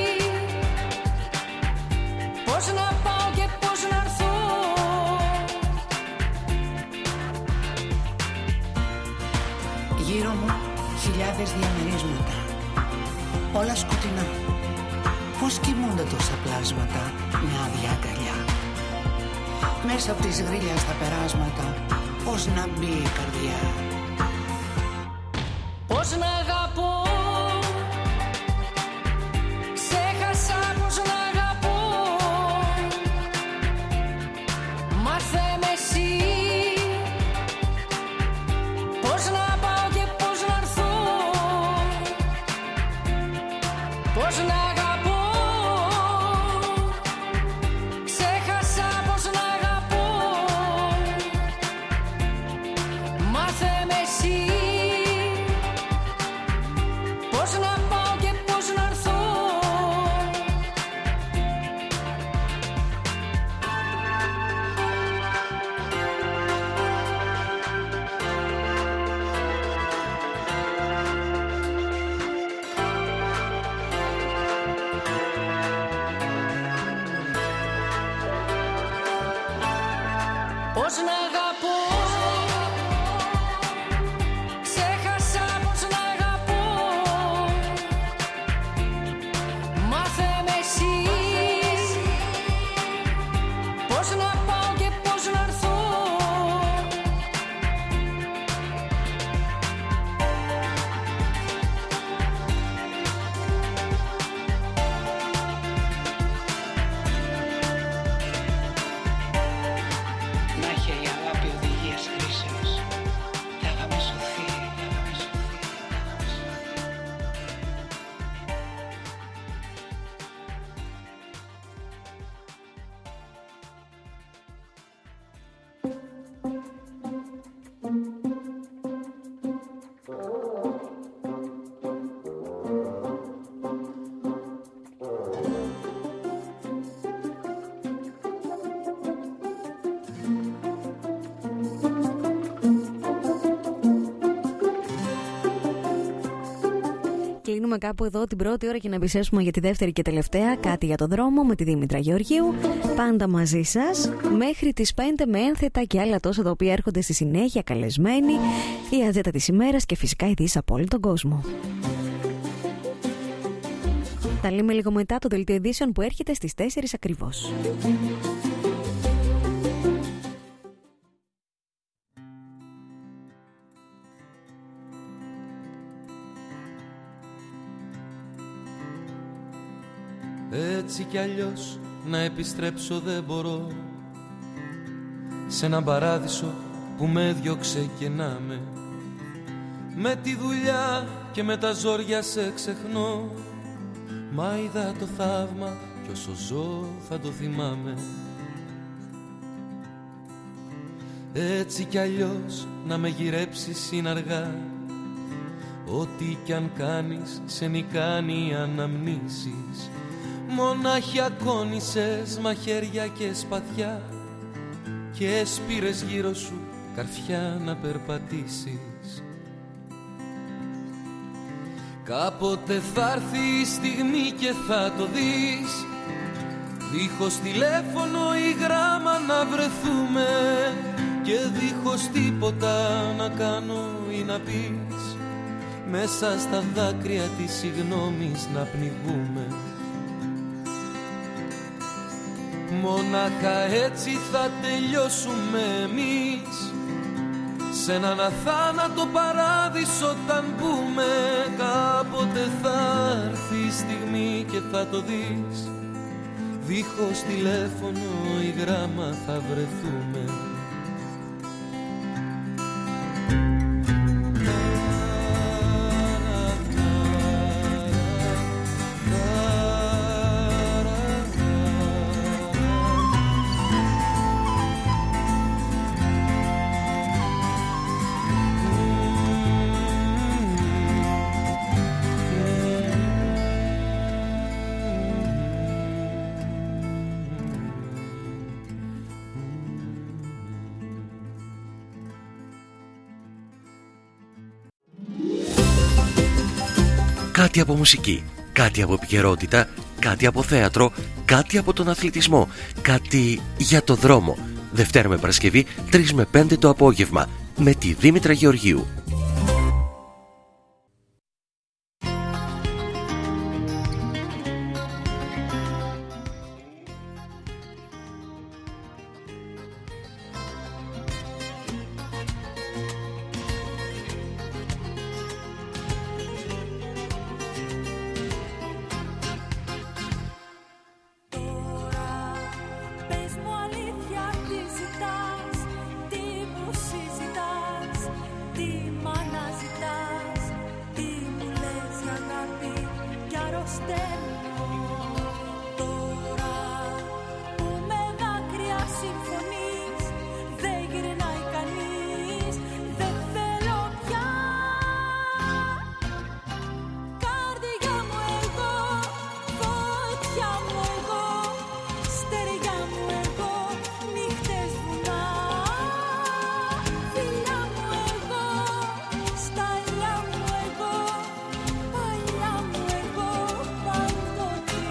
πώς να πάω και πώς να έρθω. Γύρω μου χιλιάδες διαμερίσματα, όλα σκοτεινά. Πώς κοιμούνται τόσα πλάσματα, μια άδεια αγκαλιά. Μέσα από τις γρίλια στα περάσματα, πώς να μπει η καρδιά. Πώς να αγαπώ, ξέχασα πώς να αγαπώ. Μάθε με εσύ, πώς να πάω και πώς να έρθω. Πώς να αγαπώ, ξέχασα πώς να αγαπώ. Μάθε με εσύ, πώς να πάω και πώς να έρθω. Πώς να αγαπώ, ξέχασα πώς να αγαπώ. Μάθε με εσύ, πώς να πάω και πώς να έρθω. Να είχε η αγάπη Κλείνουμε κάπου εδώ την πρώτη ώρα και να επιστρέψουμε για τη δεύτερη και τελευταία. Κάτι για το δρόμο με τη Δήμητρα Γεωργίου. Πάντα μαζί σας μέχρι τις 5 με ένθετα και άλλα τόσα τα οποία έρχονται στη συνέχεια καλεσμένοι, η ατζέντα της ημέρας και φυσικά ειδήσεις από όλο τον κόσμο. Τα λέμε λίγο μετά το δελτίο ειδήσεων που έρχεται στις 4 ακριβώς. Έτσι κι αλλιώς να επιστρέψω δεν μπορώ σε έναν παράδεισο που με έδιωξε και να με τη δουλειά και με τα ζόρια σε ξεχνώ. Μα είδα το θαύμα κι όσο ζω θα το θυμάμαι. Έτσι κι αλλιώς να με γυρέψεις είναι αργά. Ό,τι κι αν κάνεις σε νικάνει οι αναμνήσεις. Μονάχια κόνησες μαχαίρια και σπαθιά και σπήρες γύρω σου καρφιά να περπατήσεις. Κάποτε θα έρθει η στιγμή και θα το δεις, δίχως τηλέφωνο ή γράμμα να βρεθούμε και δίχως τίποτα να κάνω ή να πεις, μέσα στα δάκρυα της συγγνώμης να πνιγούμε. Μονάχα έτσι θα τελειώσουμε εμείς, σε έναν αθάνατο παράδεισο όταν μπούμε. Κάποτε θα έρθει η στιγμή και θα το δεις, δίχως τηλέφωνο ή γράμμα θα βρεθούμε. Κάτι από μουσική, κάτι από επικαιρότητα, κάτι από θέατρο, κάτι από τον αθλητισμό, κάτι για το δρόμο. Δευτέρα με Παρασκευή, 3 με 5 το απόγευμα, με τη Δήμητρα Γεωργίου. Παλιά μου εγώ, παντοτινή.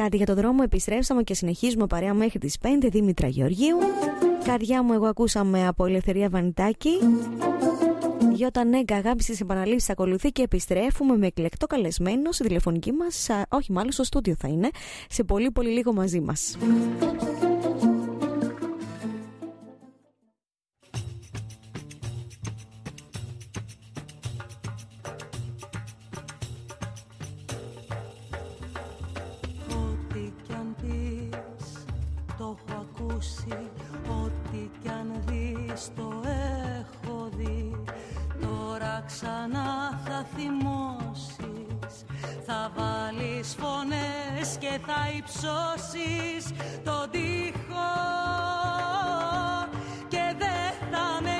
Κάτι για το δρόμο, επιστρέψαμε και συνεχίζουμε παρέα μέχρι τις 5. Δήμητρα Γεωργίου. Καρδιά μου, εγώ ακούσαμε από Ελευθερία Βανιτάκη. Γιώτα Νέγκα, αγάπη στις επαναλήψεις ακολουθεί και επιστρέφουμε με εκλεκτό καλεσμένο στη τηλεφωνική μας, όχι μάλλον στο στούντιο θα είναι, σε πολύ πολύ λίγο μαζί μας. Ό,τι κι αν πεις, το έχω ακούσει. Ό,τι κι αν δεις, το έχω δει. Τώρα ξανά θα θυμώσεις, θα βάλεις φωνές και θα υψώσεις τον τοίχο και δεν θα με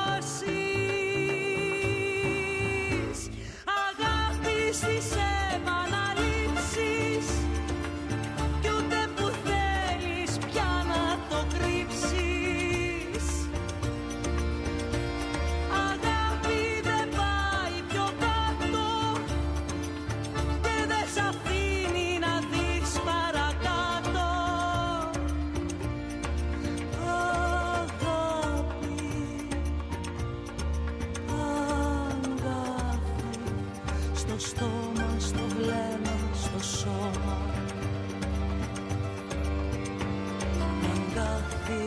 νιώσεις. Αγάπη στις επαναλήψεις κι ούτε που θέλεις πια να το κρύψεις. Αγάπη δεν πάει πιο κάτω και δεν σ' αφήνει να δεις παρακάτω. Αγάπη, αγκάθι, στο στόμα, στο βλέμμα, στο σώμα. Αγκάθι,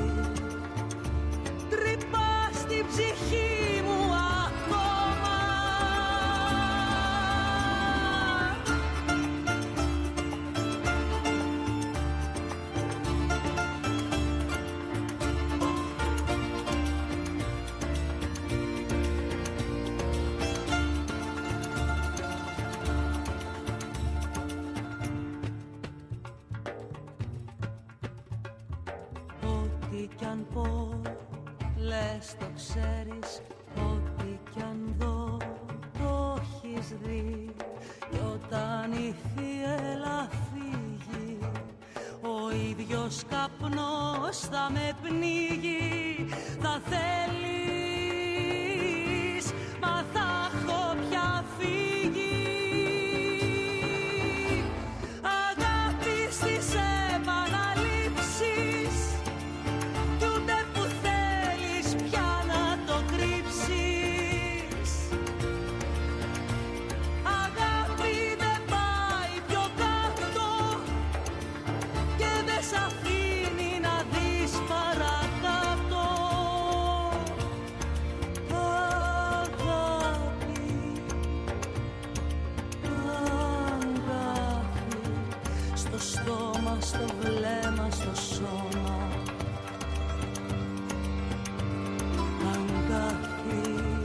τρυπά στην ψυχή μου ακόμα. Ό,τι κι αν πω, λες το ξέρεις. Ό,τι κι αν δω, το έχεις δει. Κι όταν η θύελα φύγει, ο ίδιος καπνός θα με πνίγει. Θα θέλεις, μα θα έχω πια φύγει. Αγάπη στις επαναλήψεις κι ούτε που θέλεις πια να το κρύψεις. Αγάπη δεν πάει πιο κάτω και δεν σ' αφήνει να δεις παρακάτω. Αγάπη, αγκάθι, στο στόμα, στο βλέμμα, στο σώμα. Αγκάθι,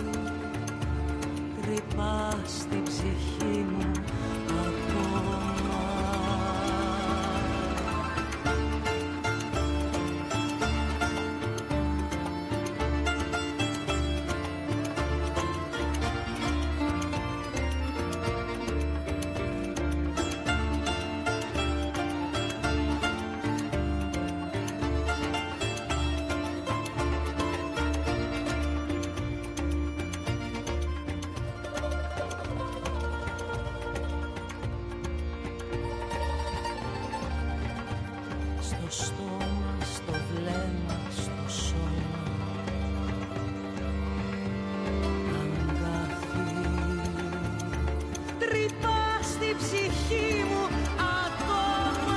τρυπά στην ψυχή μου ακόμα. Στο στόμα, στο βλέμμα, στο σώμα. Αγκάθι, τρυπά στην ψυχή μου ακόμα.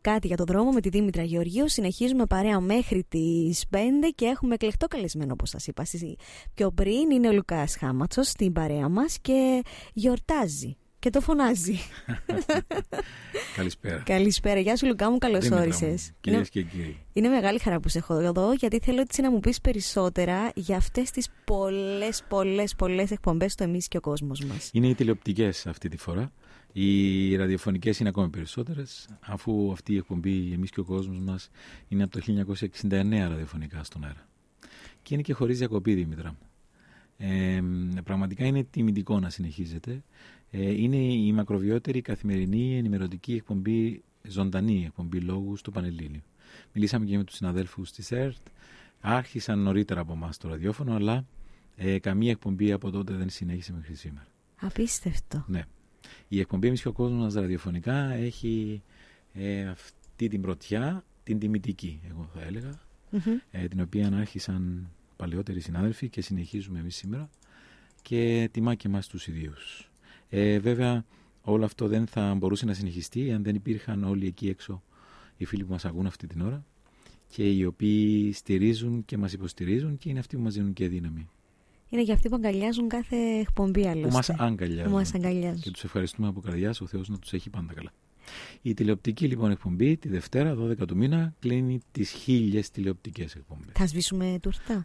Κάτι για το δρόμο με τη Δήμητρα Γεωργίου. Συνεχίζουμε παρέα μέχρι τις 5 και έχουμε εκλεκτό καλεσμένο, όπως σας είπα πιο πριν. Είναι ο Λουκάς Χάματσος στην παρέα μας και γιορτάζει και το φωνάζει. Καλησπέρα. Καλησπέρα. Γεια σου Λουκά μου, καλώς όρισες. Κυρίες και κύριοι. Είναι μεγάλη χαρά που σε έχω εδώ, γιατί θέλω έτσι να μου πεις περισσότερα για αυτές τις πολλές εκπομπές του Εμείς και ο κόσμος μας. Είναι οι τηλεοπτικές αυτή τη φορά. Οι ραδιοφωνικές είναι ακόμη περισσότερες, αφού αυτή η εκπομπή Εμείς και ο κόσμος μας είναι από το 1969 ραδιοφωνικά στον αέρα. Και είναι και χωρίς διακοπή, Δήμητρα μου. Πραγματικά είναι τιμητικό να συνεχίζεται. Είναι η μακροβιότερη καθημερινή ενημερωτική εκπομπή, ζωντανή εκπομπή λόγου στο Πανελλήνιο. Μιλήσαμε και με τους συναδέλφους της ΕΡΤ. Άρχισαν νωρίτερα από εμάς το ραδιόφωνο, αλλά καμία εκπομπή από τότε δεν συνέχισε μέχρι σήμερα. Απίστευτο. Ναι. Η εκπομπή Εμείς και ο κόσμος μας ραδιοφωνικά έχει αυτή την πρωτιά, την τιμητική, εγώ θα έλεγα, την οποία άρχισαν παλαιότεροι συνάδελφοι και συνεχίζουμε εμείς σήμερα και τιμά και εμάς τους ιδίους. Βέβαια, όλο αυτό δεν θα μπορούσε να συνεχιστεί αν δεν υπήρχαν όλοι εκεί έξω οι φίλοι που μας ακούν αυτή την ώρα και οι οποίοι στηρίζουν και μας υποστηρίζουν και είναι αυτοί που μας δίνουν και δύναμη. Είναι και αυτοί που αγκαλιάζουν κάθε εκπομπή, άλλωστε. Που μας αγκαλιάζουν. Και τους ευχαριστούμε από καρδιάς, ο Θεός να τους έχει πάντα καλά. Η τηλεοπτική λοιπόν εκπομπή τη Δευτέρα, 12 του μήνα, κλείνει τις 1000 τηλεοπτικές εκπομπές. Θα σβήσουμε τούρτα.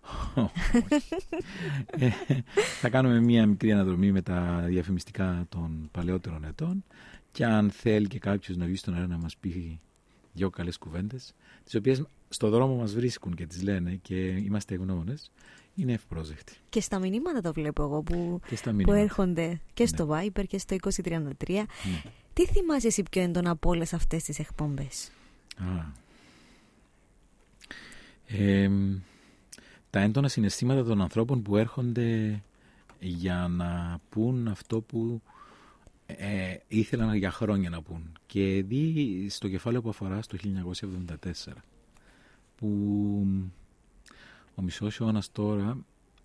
Θα κάνουμε μία μικρή αναδρομή με τα διαφημιστικά των παλαιότερων ετών και αν θέλει και κάποιος να βγει στον αέρα να μας πει δυο καλές κουβέντες, τις οποίες στο δρόμο μας βρίσκουν και τις λένε και είμαστε ευγνώμονες, είναι ευπρόσδεκτη. Και στα μηνύματα το βλέπω εγώ που έρχονται και στο Viber και στο 2033. Τι θυμάσαι εσύ πιο έντονα από όλες αυτές τις εκπομπές? Τα έντονα συναισθήματα των ανθρώπων που έρχονται για να πούν αυτό που ήθελαν για χρόνια να πούν. Και δει στο κεφάλαιο που αφορά στο 1974, που ο μισός αιώνας τώρα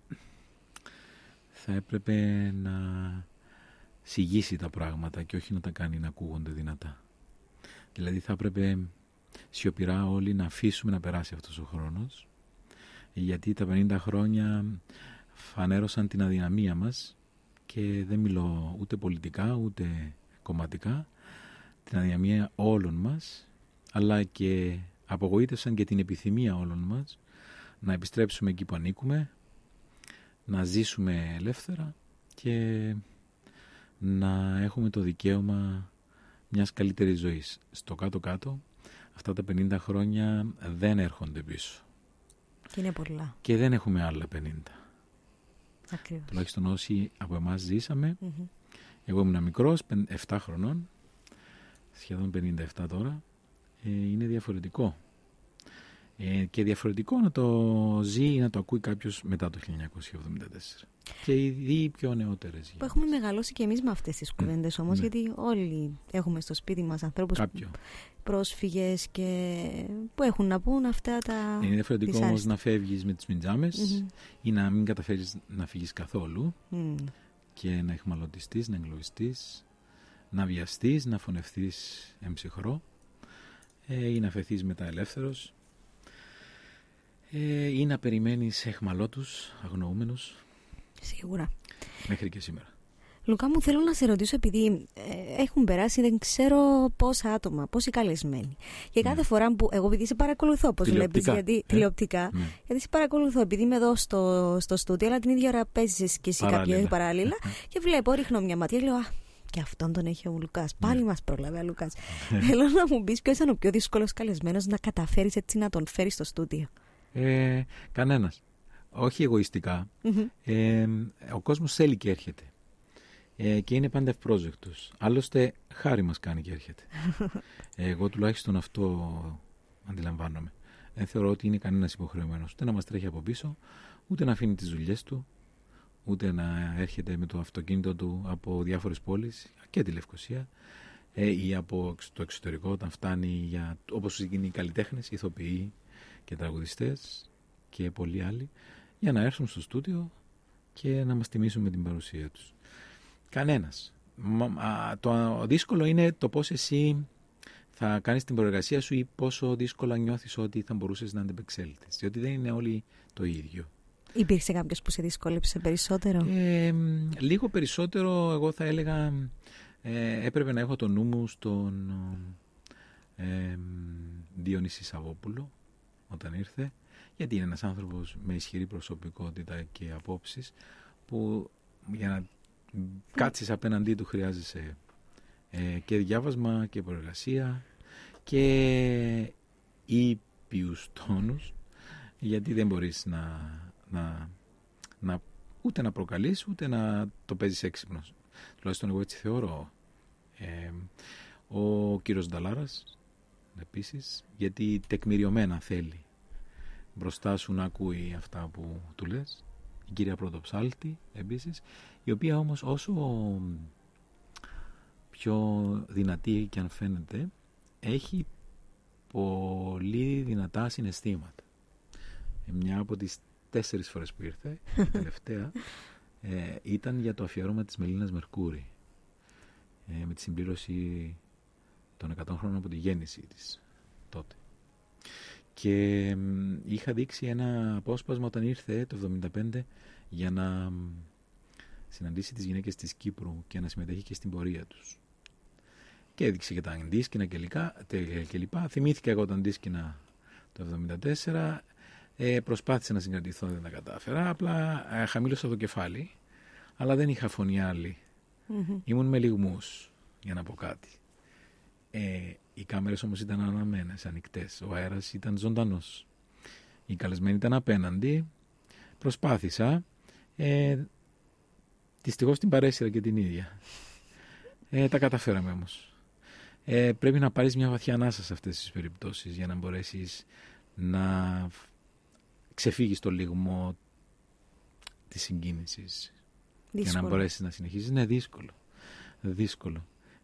θα έπρεπε να σιγήσει τα πράγματα και όχι να τα κάνει να ακούγονται δυνατά. Δηλαδή θα έπρεπε σιωπηρά όλοι να αφήσουμε να περάσει αυτός ο χρόνος, γιατί τα 50 χρόνια φανέρωσαν την αδυναμία μας και δεν μιλώ ούτε πολιτικά ούτε κομματικά, την αδυναμία όλων μας, αλλά και απογοήτευσαν και την επιθυμία όλων μας να επιστρέψουμε εκεί που ανήκουμε, να ζήσουμε ελεύθερα και να έχουμε το δικαίωμα μιας καλύτερης ζωής. Στο κάτω-κάτω, αυτά τα 50 χρόνια δεν έρχονται πίσω. Και είναι πολλά. Και δεν έχουμε άλλα 50. Ακριβώς. Τουλάχιστον όσοι από εμάς ζήσαμε. Εγώ ήμουν μικρός, 7 χρονών, σχεδόν 57 τώρα. Είναι διαφορετικό. Και διαφορετικό να το ζει ή να το ακούει κάποιος μετά το 1974. Και οι πιο νεότερες. Που έχουμε μεγαλώσει και εμείς με αυτές τις κουβέντες όμως, γιατί όλοι έχουμε στο σπίτι μας ανθρώπους πρόσφυγες και που έχουν να πούν αυτά τα... Είναι διαφορετικό όμως να φεύγεις με τις μιντζάμες ή να μην καταφέρεις να φύγεις καθόλου και να εχμαλωτιστείς, να εγκλωβιστείς, να βιαστείς, να φωνευτείς εμψυχρό ή να φεθείς μετά ελεύθερος ή να περιμένεις εχμαλώτους, αγνοούμενους. Σίγουρα. Μέχρι και σήμερα. Λουκά μου, θέλω να σε ρωτήσω, επειδή έχουν περάσει δεν ξέρω πόσα άτομα, πόσοι καλεσμένοι. Και κάθε φορά που εγώ, επειδή σε παρακολουθώ, όπως βλέπεις, τηλεοπτικά, γιατί σε παρακολουθώ, επειδή είμαι εδώ στο στούντιο, αλλά την ίδια ώρα παίζεις και εσύ κάποια παράλληλα, και βλέπω, ρίχνω μια ματιά και λέω, και αυτόν τον έχει ο Λουκάς. Πάλι μας πρόλαβε ο Λουκάς. Θέλω να μου πεις ποιος ήταν ο πιο δύσκολος καλεσμένος να καταφέρεις έτσι να τον φέρεις στο στούντιο. Κανένας. Όχι εγωιστικά. Ο κόσμος θέλει και έρχεται. Και είναι πάντα ευπρόσδεκτος. Άλλωστε χάρη μας κάνει και έρχεται. Εγώ τουλάχιστον αυτό αντιλαμβάνομαι. Δεν θεωρώ ότι είναι κανένας υποχρεωμένος ούτε να μας τρέχει από πίσω, ούτε να αφήνει τις δουλειές του, ούτε να έρχεται με το αυτοκίνητο του από διάφορες πόλεις και τη Λευκοσία ή από το εξωτερικό όταν φτάνει, όπως οι καλλιτέχνες, ηθοποιοί και τραγουδιστές και πολλοί άλλοι, για να έρθουν στο στούντιο και να μας τιμήσουν με την παρουσία τους. Κανένας. Το δύσκολο είναι το πώς εσύ θα κάνεις την προεργασία σου ή πόσο δύσκολα νιώθεις ότι θα μπορούσες να αντεπεξέλθεις. Διότι δεν είναι όλοι το ίδιο. Υπήρξε κάποιος που σε δυσκόλεψε περισσότερο? Λίγο περισσότερο, εγώ θα έλεγα, έπρεπε να έχω το νου μου στον Διονύση Σαββόπουλο όταν ήρθε, γιατί είναι ένας άνθρωπος με ισχυρή προσωπικότητα και απόψεις που για να κάτσεις απέναντί του χρειάζεσαι και διάβασμα και προεργασία και ήπιους τόνους, γιατί δεν μπορείς ούτε να προκαλείς ούτε να το παίζεις έξυπνος. Τουλάχιστον εγώ έτσι θεωρώ. Ο κύριος Νταλάρας επίσης, γιατί τεκμηριωμένα θέλει μπροστά σου να ακούει αυτά που του λες. Η κυρία Πρωτοψάλτη επίσης, η οποία όμως όσο πιο δυνατή και αν φαίνεται, έχει πολύ δυνατά συναισθήματα. Μια από τις 4 φορές που ήρθε, η τελευταία, ήταν για το αφιέρωμα της Μελίνας Μερκούρη, με τη συμπλήρωση των 100 χρόνων από τη γέννηση της τότε. Και είχα δείξει ένα απόσπασμα όταν ήρθε το 1975 για να συναντήσει τις γυναίκες της Κύπρου και να συμμετέχει και στην πορεία τους. Και έδειξε και τα αντίσκηνα και λοιπά. Θυμήθηκα εγώ τα αντίσκηνα το 1974. Προσπάθησα να συγκρατηθώ, δεν τα κατάφερα. Απλά χαμήλωσα το κεφάλι, αλλά δεν είχα φωνή άλλη. Ήμουν με λυγμούς, για να πω κάτι. Οι κάμερες όμως ήταν αναμένες, ανοιχτές. Ο αέρας ήταν ζωντανός. Οι καλεσμένοι ήταν απέναντι. Προσπάθησα. Δυστυχώς την παρέσυρα και την ίδια. Τα καταφέραμε όμως. Πρέπει να πάρεις μια βαθιά ανάσα σε αυτές τις περιπτώσεις για να μπορέσεις να ξεφύγεις το λυγμό της συγκίνησης. Για να μπορέσεις να συνεχίσεις. Είναι δύσκολο.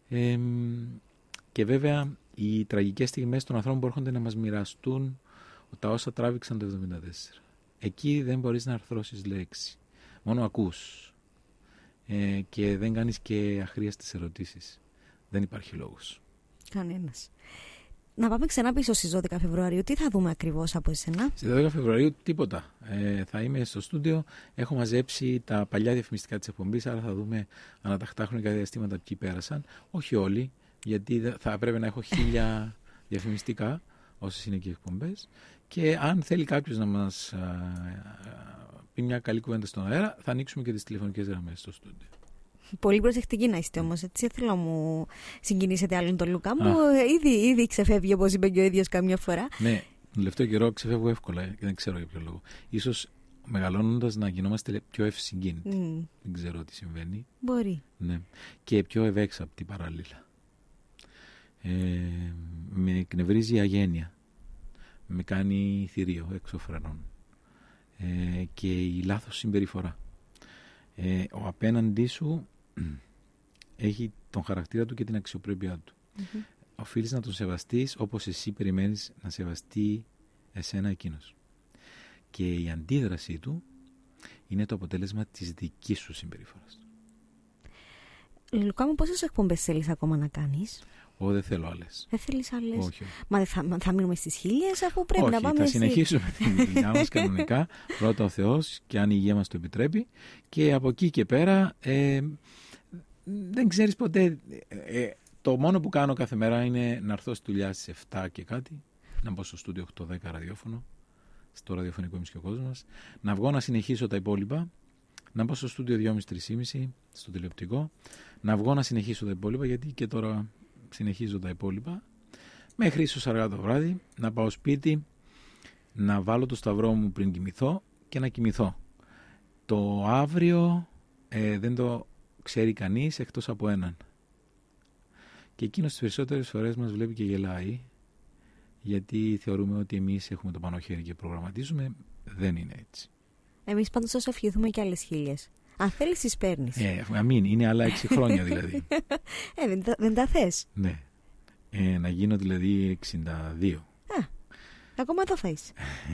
Και βέβαια οι τραγικές στιγμές των ανθρώπων που έρχονται να μας μοιραστούν τα όσα τράβηξαν το 1974. Εκεί δεν μπορείς να αρθρώσεις λέξη. Μόνο ακούς. Και δεν κάνεις και αχρίαστες ερωτήσεις. Δεν υπάρχει λόγος. Κανένας. Να πάμε ξανά πίσω στις 12 Φεβρουαρίου. Τι θα δούμε ακριβώς από εσένα? Στις 12 Φεβρουαρίου τίποτα. Θα είμαι στο στούντιο. Έχω μαζέψει τα παλιά διαφημιστικά της εκπομπής, άρα θα δούμε ανατακτά χρονικά διαστήματα ποιοι πέρασαν. Όχι όλοι, γιατί θα πρέπει να έχω 1000 διαφημιστικά, όσες είναι και οι εκπομπές. Και αν θέλει κάποιος να μας πει μια καλή κουβέντα στον αέρα, θα ανοίξουμε και τις τηλεφωνικές γραμμές στο στούντιο. Πολύ προσεκτική να είστε όμως, έτσι. Θέλω να μου συγκινήσετε άλλον τον Λουκά μου. Ήδη ξεφεύγει, όπως είπε και ο ίδιος καμιά φορά. Ναι, τον τελευταίο καιρό ξεφεύγω εύκολα και δεν ξέρω για ποιο λόγο. Ίσως μεγαλώνοντας να γινόμαστε πιο ευσυγκίνητοι. Δεν ξέρω τι συμβαίνει. Μπορεί. Ναι. Και πιο ευέξαπτοι παράλληλα. Με εκνευρίζει η αγένεια. Με κάνει θηρίο έξω φρενών. Και η λάθος συμπεριφορά. Ο απέναντί σου έχει τον χαρακτήρα του και την αξιοπρέπειά του. Οφείλεις να τον σεβαστείς όπως εσύ περιμένεις να σεβαστεί εσένα εκείνος. Και η αντίδρασή του είναι το αποτέλεσμα της δικής σου συμπεριφοράς. Λουκά μου, πόσες εκπομπές θέλεις ακόμα να κάνεις? Δεν θέλω άλλες. Δεν θέλεις άλλες? Όχι. Μα θα μείνουμε στις 1000 αφού πρέπει να πάμε? Θα συνεχίσουμε την δουλειά μας κανονικά. Πρώτα ο Θεός και αν η υγεία μας το επιτρέπει. Και από εκεί και πέρα δεν ξέρεις ποτέ. Το μόνο που κάνω κάθε μέρα είναι να έρθω στη δουλειά στις 7 και κάτι, να μπω στο στούντιο 8-10 ραδιόφωνο, στο ραδιοφωνικό εμείς και ο κόσμος μας, να βγω να συνεχίσω τα υπόλοιπα, να μπω στο στούντιο 2.30-3.30 στο τηλεοπτικό, να βγω να συνεχίσω τα υπόλοιπα, γιατί και τώρα συνεχίζω τα υπόλοιπα, μέχρι ίσως αργά το βράδυ, να πάω σπίτι, να βάλω το σταυρό μου πριν κοιμηθώ και να κοιμηθώ. Το αύριο δεν το ξέρει κανείς εκτός από έναν. Και εκείνος τις περισσότερες φορές μας βλέπει και γελάει, γιατί θεωρούμε ότι εμείς έχουμε το πάνω χέρι και προγραμματίζουμε. Δεν είναι έτσι. Εμείς πάντως θα σου ευχηθούμε και άλλες 1000. Αν θέλεις τις παίρνεις. Αμήν, είναι άλλα 6 χρόνια δηλαδή. Δεν τα θες? Ναι. Να γίνω δηλαδή 62. Ακόμα το θες.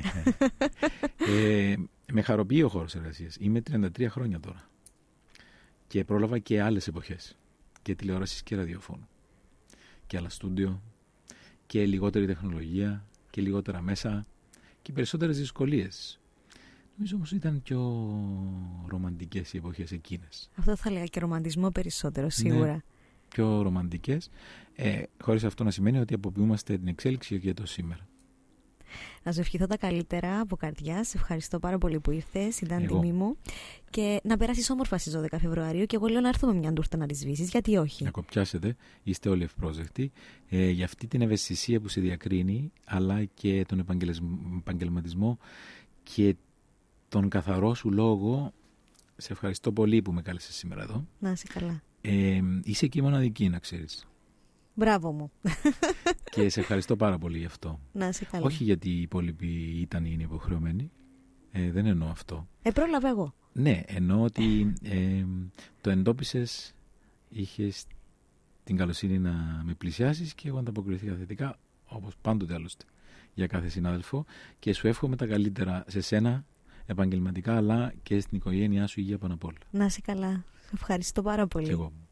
Με χαροποιεί ο χώρος εργασίας. Είμαι 33 χρόνια τώρα. Και πρόλαβα και άλλες εποχές. Και τηλεόρασης και ραδιοφώνου. Και άλλα στούντιο. και λιγότερη τεχνολογία και λιγότερα μέσα και περισσότερες δυσκολίες. Νομίζω όμως ήταν πιο ρομαντικές οι εποχές εκείνες. Αυτό θα έλεγα, και ρομαντισμό περισσότερο σίγουρα. Ναι, πιο ρομαντικές, χωρίς αυτό να σημαίνει ότι αποποιούμαστε την εξέλιξη για το σήμερα. Να σου ευχηθώ τα καλύτερα από καρδιάς. Σε ευχαριστώ πάρα πολύ που ήρθες. Ήταν τιμή μου. Και να περάσεις όμορφα στις 12 Φεβρουαρίου. Και εγώ λέω να έρθουμε μια ντούρτα να τη σβήσεις. Γιατί όχι. Να κοπιάσετε. Είστε όλοι ευπρόσδεκτοι. Για αυτή την ευαισθησία που σε διακρίνει, αλλά και τον επαγγελματισμό και τον καθαρό σου λόγο. Σε ευχαριστώ πολύ που με κάλεσες σήμερα εδώ. Να είσαι καλά. Είσαι εκεί μοναδική, να ξέρεις. Μπράβο μου. Και σε ευχαριστώ πάρα πολύ γι' αυτό. Να είσαι καλά. Όχι γιατί οι υπόλοιποι ήταν ή είναι υποχρεωμένοι. Δεν εννοώ αυτό. Πρόλαβα εγώ. Ναι, εννοώ ότι το εντόπισες, είχες την καλοσύνη να με πλησιάσεις και εγώ ανταποκριθήκα θετικά, όπως πάντοτε άλλωστε, για κάθε συνάδελφο, και σου εύχομαι τα καλύτερα σε σένα επαγγελματικά, αλλά και στην οικογένειά σου, υγεία πάνω απ' όλα. Να είσαι καλά. Ευχαριστώ πάρα πολύ. Και εγώ.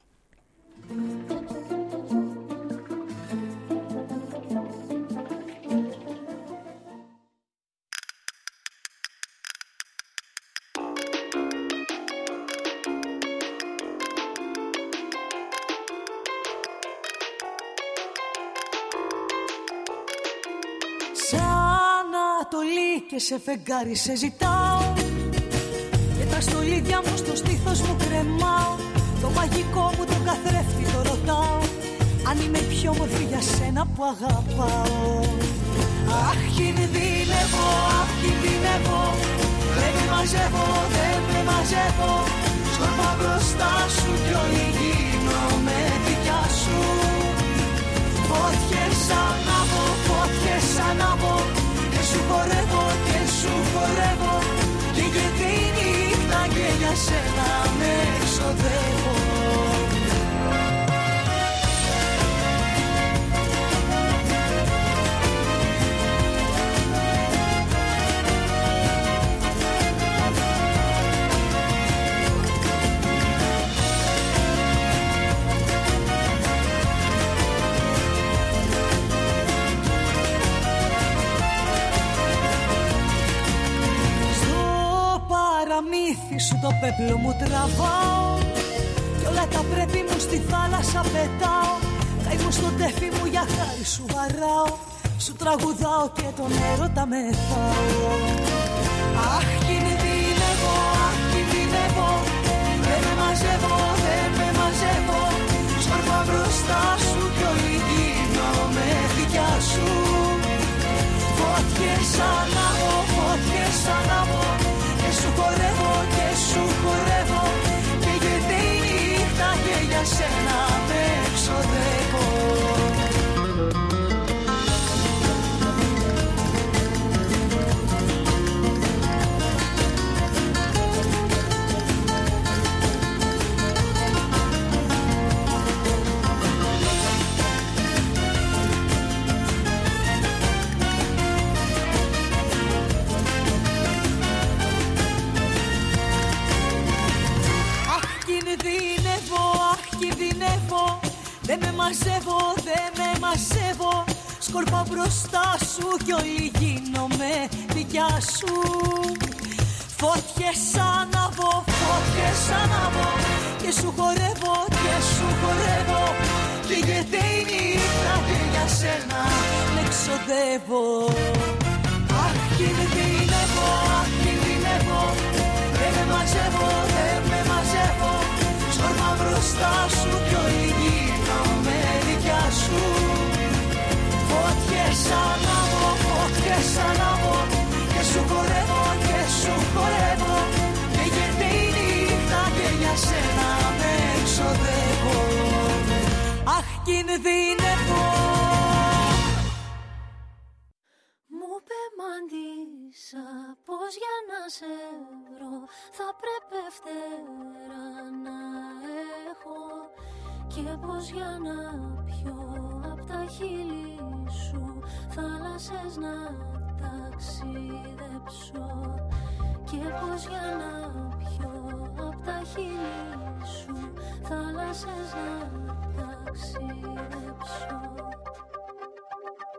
Και σε φεγγάρι σε ζητάω και τα στολίδια μου στο στήθος μου κρεμάω. Το μαγικό μου τον καθρέφτη το ρωτάω, αν είμαι πιο όμορφη για σένα που αγαπάω. Αχ, κινδυνεύω, αχ, κινδυνεύω. Δεν με μαζεύω, δεν με μαζεύω. Σκορπά μπροστά σου κι όλη γίνομαι δικιά σου. Φώτιες ανάβω, φώτιες ανάβω. Και σου χορεύω και σου χορεύω. Και γιατί η νύχτα και για σένα με εξοδεύω. Παραμύθι σου το πέπλο μου τραβάω κι όλα τα πρέπει μου στη θάλασσα πετάω. Καημού στο τέφι μου για χάρη σου βαράω. Σου τραγουδάω και τον έρωτα μεθάω. Αχ, κινδυνεύω, αχ, κινδυνεύω. Δεν με μαζεύω, δεν με μαζεύω. Σκορπά μπροστά σου κι όλη γίνομαι δικιά σου. Φώτιες ανάβω, φώτιες ανάβω. Και σου χορεύω και σου χορεύω. Και γιατί η νύχτα και για σένα με εξοδεύω. Δεν με μαζεύω, δεν με μαζεύω. Σκορπάω μπροστά σου κι όλη γίνομαι δικιά σου. Φώτιες ανάβω, φώτιες ανάβω. Και σου χορεύω και σου χορεύω. Και γιατί η νύχτα και για σένα με εξοδεύω. Αχ, κινδυνεύω, αχ, κινδυνεύω. Δεν με μαζεύω, δεν με μαζεύω. Σκορπάω μπροστά σου κι όλη γίνομαι δικιά σου. Φώτιες ανάβω, φώτιες ανάβω. Και σου χορεύω και σου χορεύω. Και γιατί η νύχτα και για σένα με εξοδεύω. Αχ, κινδυνεύω. Μου πεμάντησα πως για να σε βρω θα πρέπει φτερά να έχω. Και πως για να πιω απ' τα χείλη σου θάλασσες να ταξιδέψω. Και πως για να πιω απ' τα χείλη σου θάλασσες να ταξιδέψω.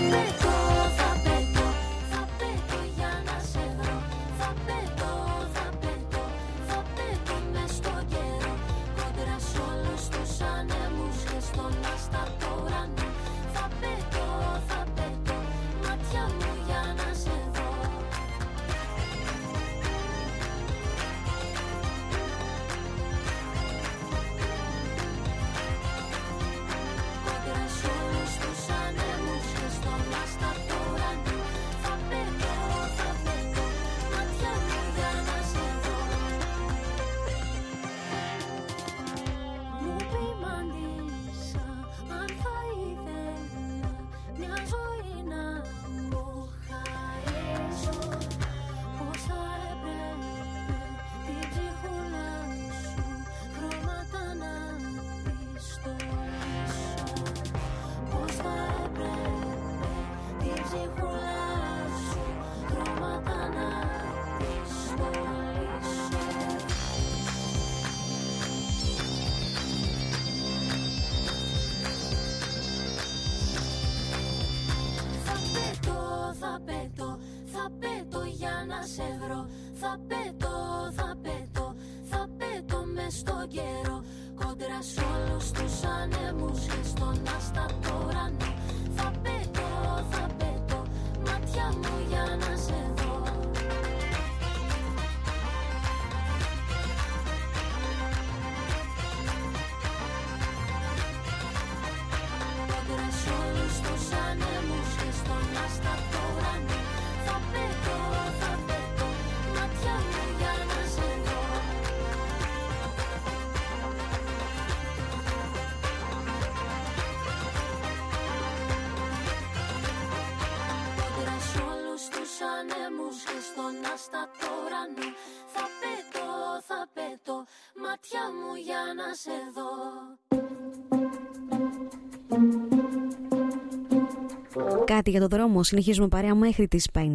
μάτια μου για να σε δω. Κάτι για το δρόμο, συνεχίζουμε παρέα μέχρι τις 5.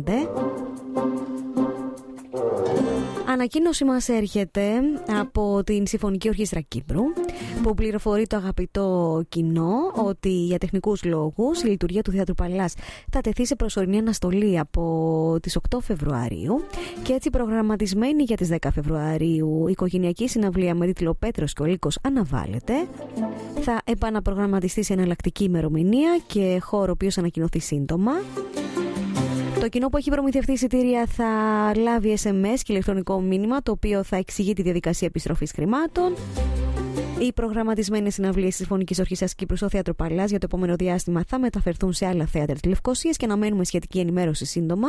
Ανακοίνωση μας έρχεται από την Συμφωνική Ορχήστρα Κύπρου, που πληροφορεί το αγαπητό κοινό ότι για τεχνικούς λόγους η λειτουργία του Θέατρου Παλάς θα τεθεί σε προσωρινή αναστολή από τις 8 Φεβρουαρίου και έτσι προγραμματισμένη για τις 10 Φεβρουαρίου η οικογενειακή συναυλία με τίτλο Πέτρος και ο Λύκος αναβάλλεται. Θα επαναπρογραμματιστεί σε εναλλακτική ημερομηνία και χώρο ο οποίος ανακοινωθεί σύντομα. Το κοινό που έχει προμηθευτεί εισιτήρια θα λάβει SMS και ηλεκτρονικό μήνυμα, το οποίο θα εξηγεί τη διαδικασία επιστροφής χρημάτων. Οι προγραμματισμένες συναυλίες της Συμφωνικής Ορχήστρας Κύπρου στο Θέατρο Παλάς για το επόμενο διάστημα θα μεταφερθούν σε άλλα θέατρα της Λευκωσίας και αναμένουμε σχετική ενημέρωση σύντομα.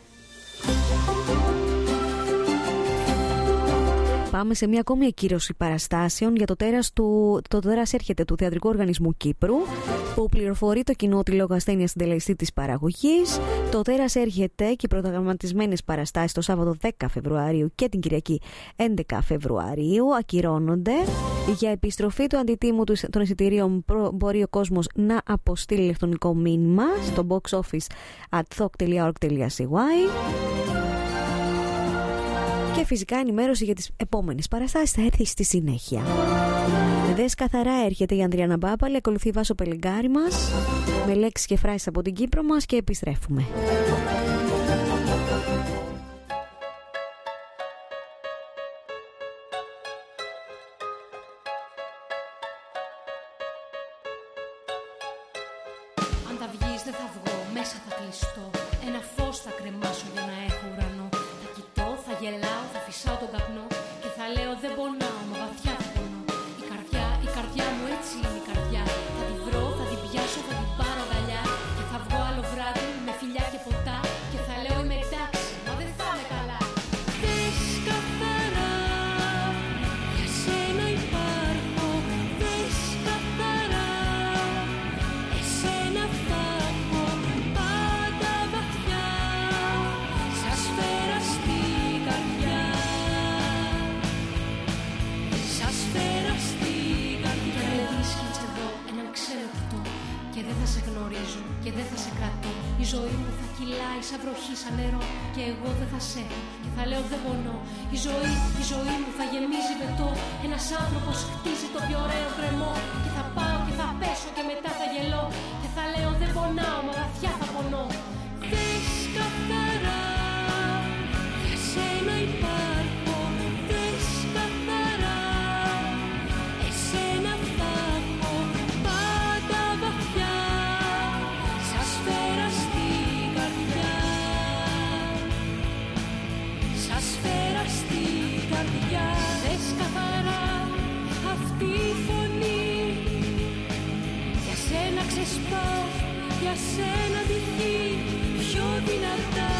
Πάμε σε μια ακόμη ακύρωση παραστάσεων για το τέρας έρχεται του Θεατρικού Οργανισμού Κύπρου, που πληροφορεί το κοινό ότι λόγω ασθένειας συντελεστή της παραγωγής. Το τέρας έρχεται και οι προγραμματισμένες παραστάσεις το Σάββατο 10 Φεβρουαρίου και την Κυριακή 11 Φεβρουαρίου ακυρώνονται. Για επιστροφή του αντιτίμου των εισιτηρίων μπορεί ο κόσμος να αποστείλει ηλεκτρονικό μήνυμα στο box office @thok.org.cy. Και φυσικά ενημέρωση για τις επόμενες παραστάσεις θα έρθει στη συνέχεια. Δες καθαρά έρχεται η Ανδριάννα Μπάπαλη, ακολουθεί Βάσο Πελεγκάρη μας με λέξεις και φράσεις από την Κύπρο μας και επιστρέφουμε. Αν τα βγεις δεν θα βγω, μέσα θα κλειστώ. Ένα φως θα κρεμάσω για να έχω ουρανό. Θα κοιτώ, θα γελάω, θα φυσάω τον καπνό και θα λέω δεν πονάω, μα βαθιά θα πονώ. Η καρδιά μου έτσι είναι η καρδιά. Θα την βρω, θα την πιάσω, θα την πάρω αγκαλιά και θα βγω άλλο βράδυ με φιλιά και ποτά και θα λέω είμαι εντάξει, μα δεν θα είμαι καλά. Δες καθαρά, για σένα υπάρχω. Δες καθαρά, εσένα θα έχω. Πάντα βαθιά, σαν σφαίρα στην καρδιά. Σαν σφαίρα στην καρδιά. Και αν με βρίσκεις εδώ έναν ξέλεπτο και δεν θα σε γνωρίζω και δεν θα σε κρατώ. Η ζωή μου θα κυλάει σαν βροχή, σαν νερό και εγώ δεν θα σε έχω και θα λέω δεν πονώ. Η ζωή μου θα γεμίζει βετό. Ένας άνθρωπος χτίζει το πιο ωραίο κρεμό και θα πάω και θα πέσω και μετά θα γελώ και θα λέω δεν πονάω, μα βαθιά θα πονώ. σένα τυχεί πιο δυνατά,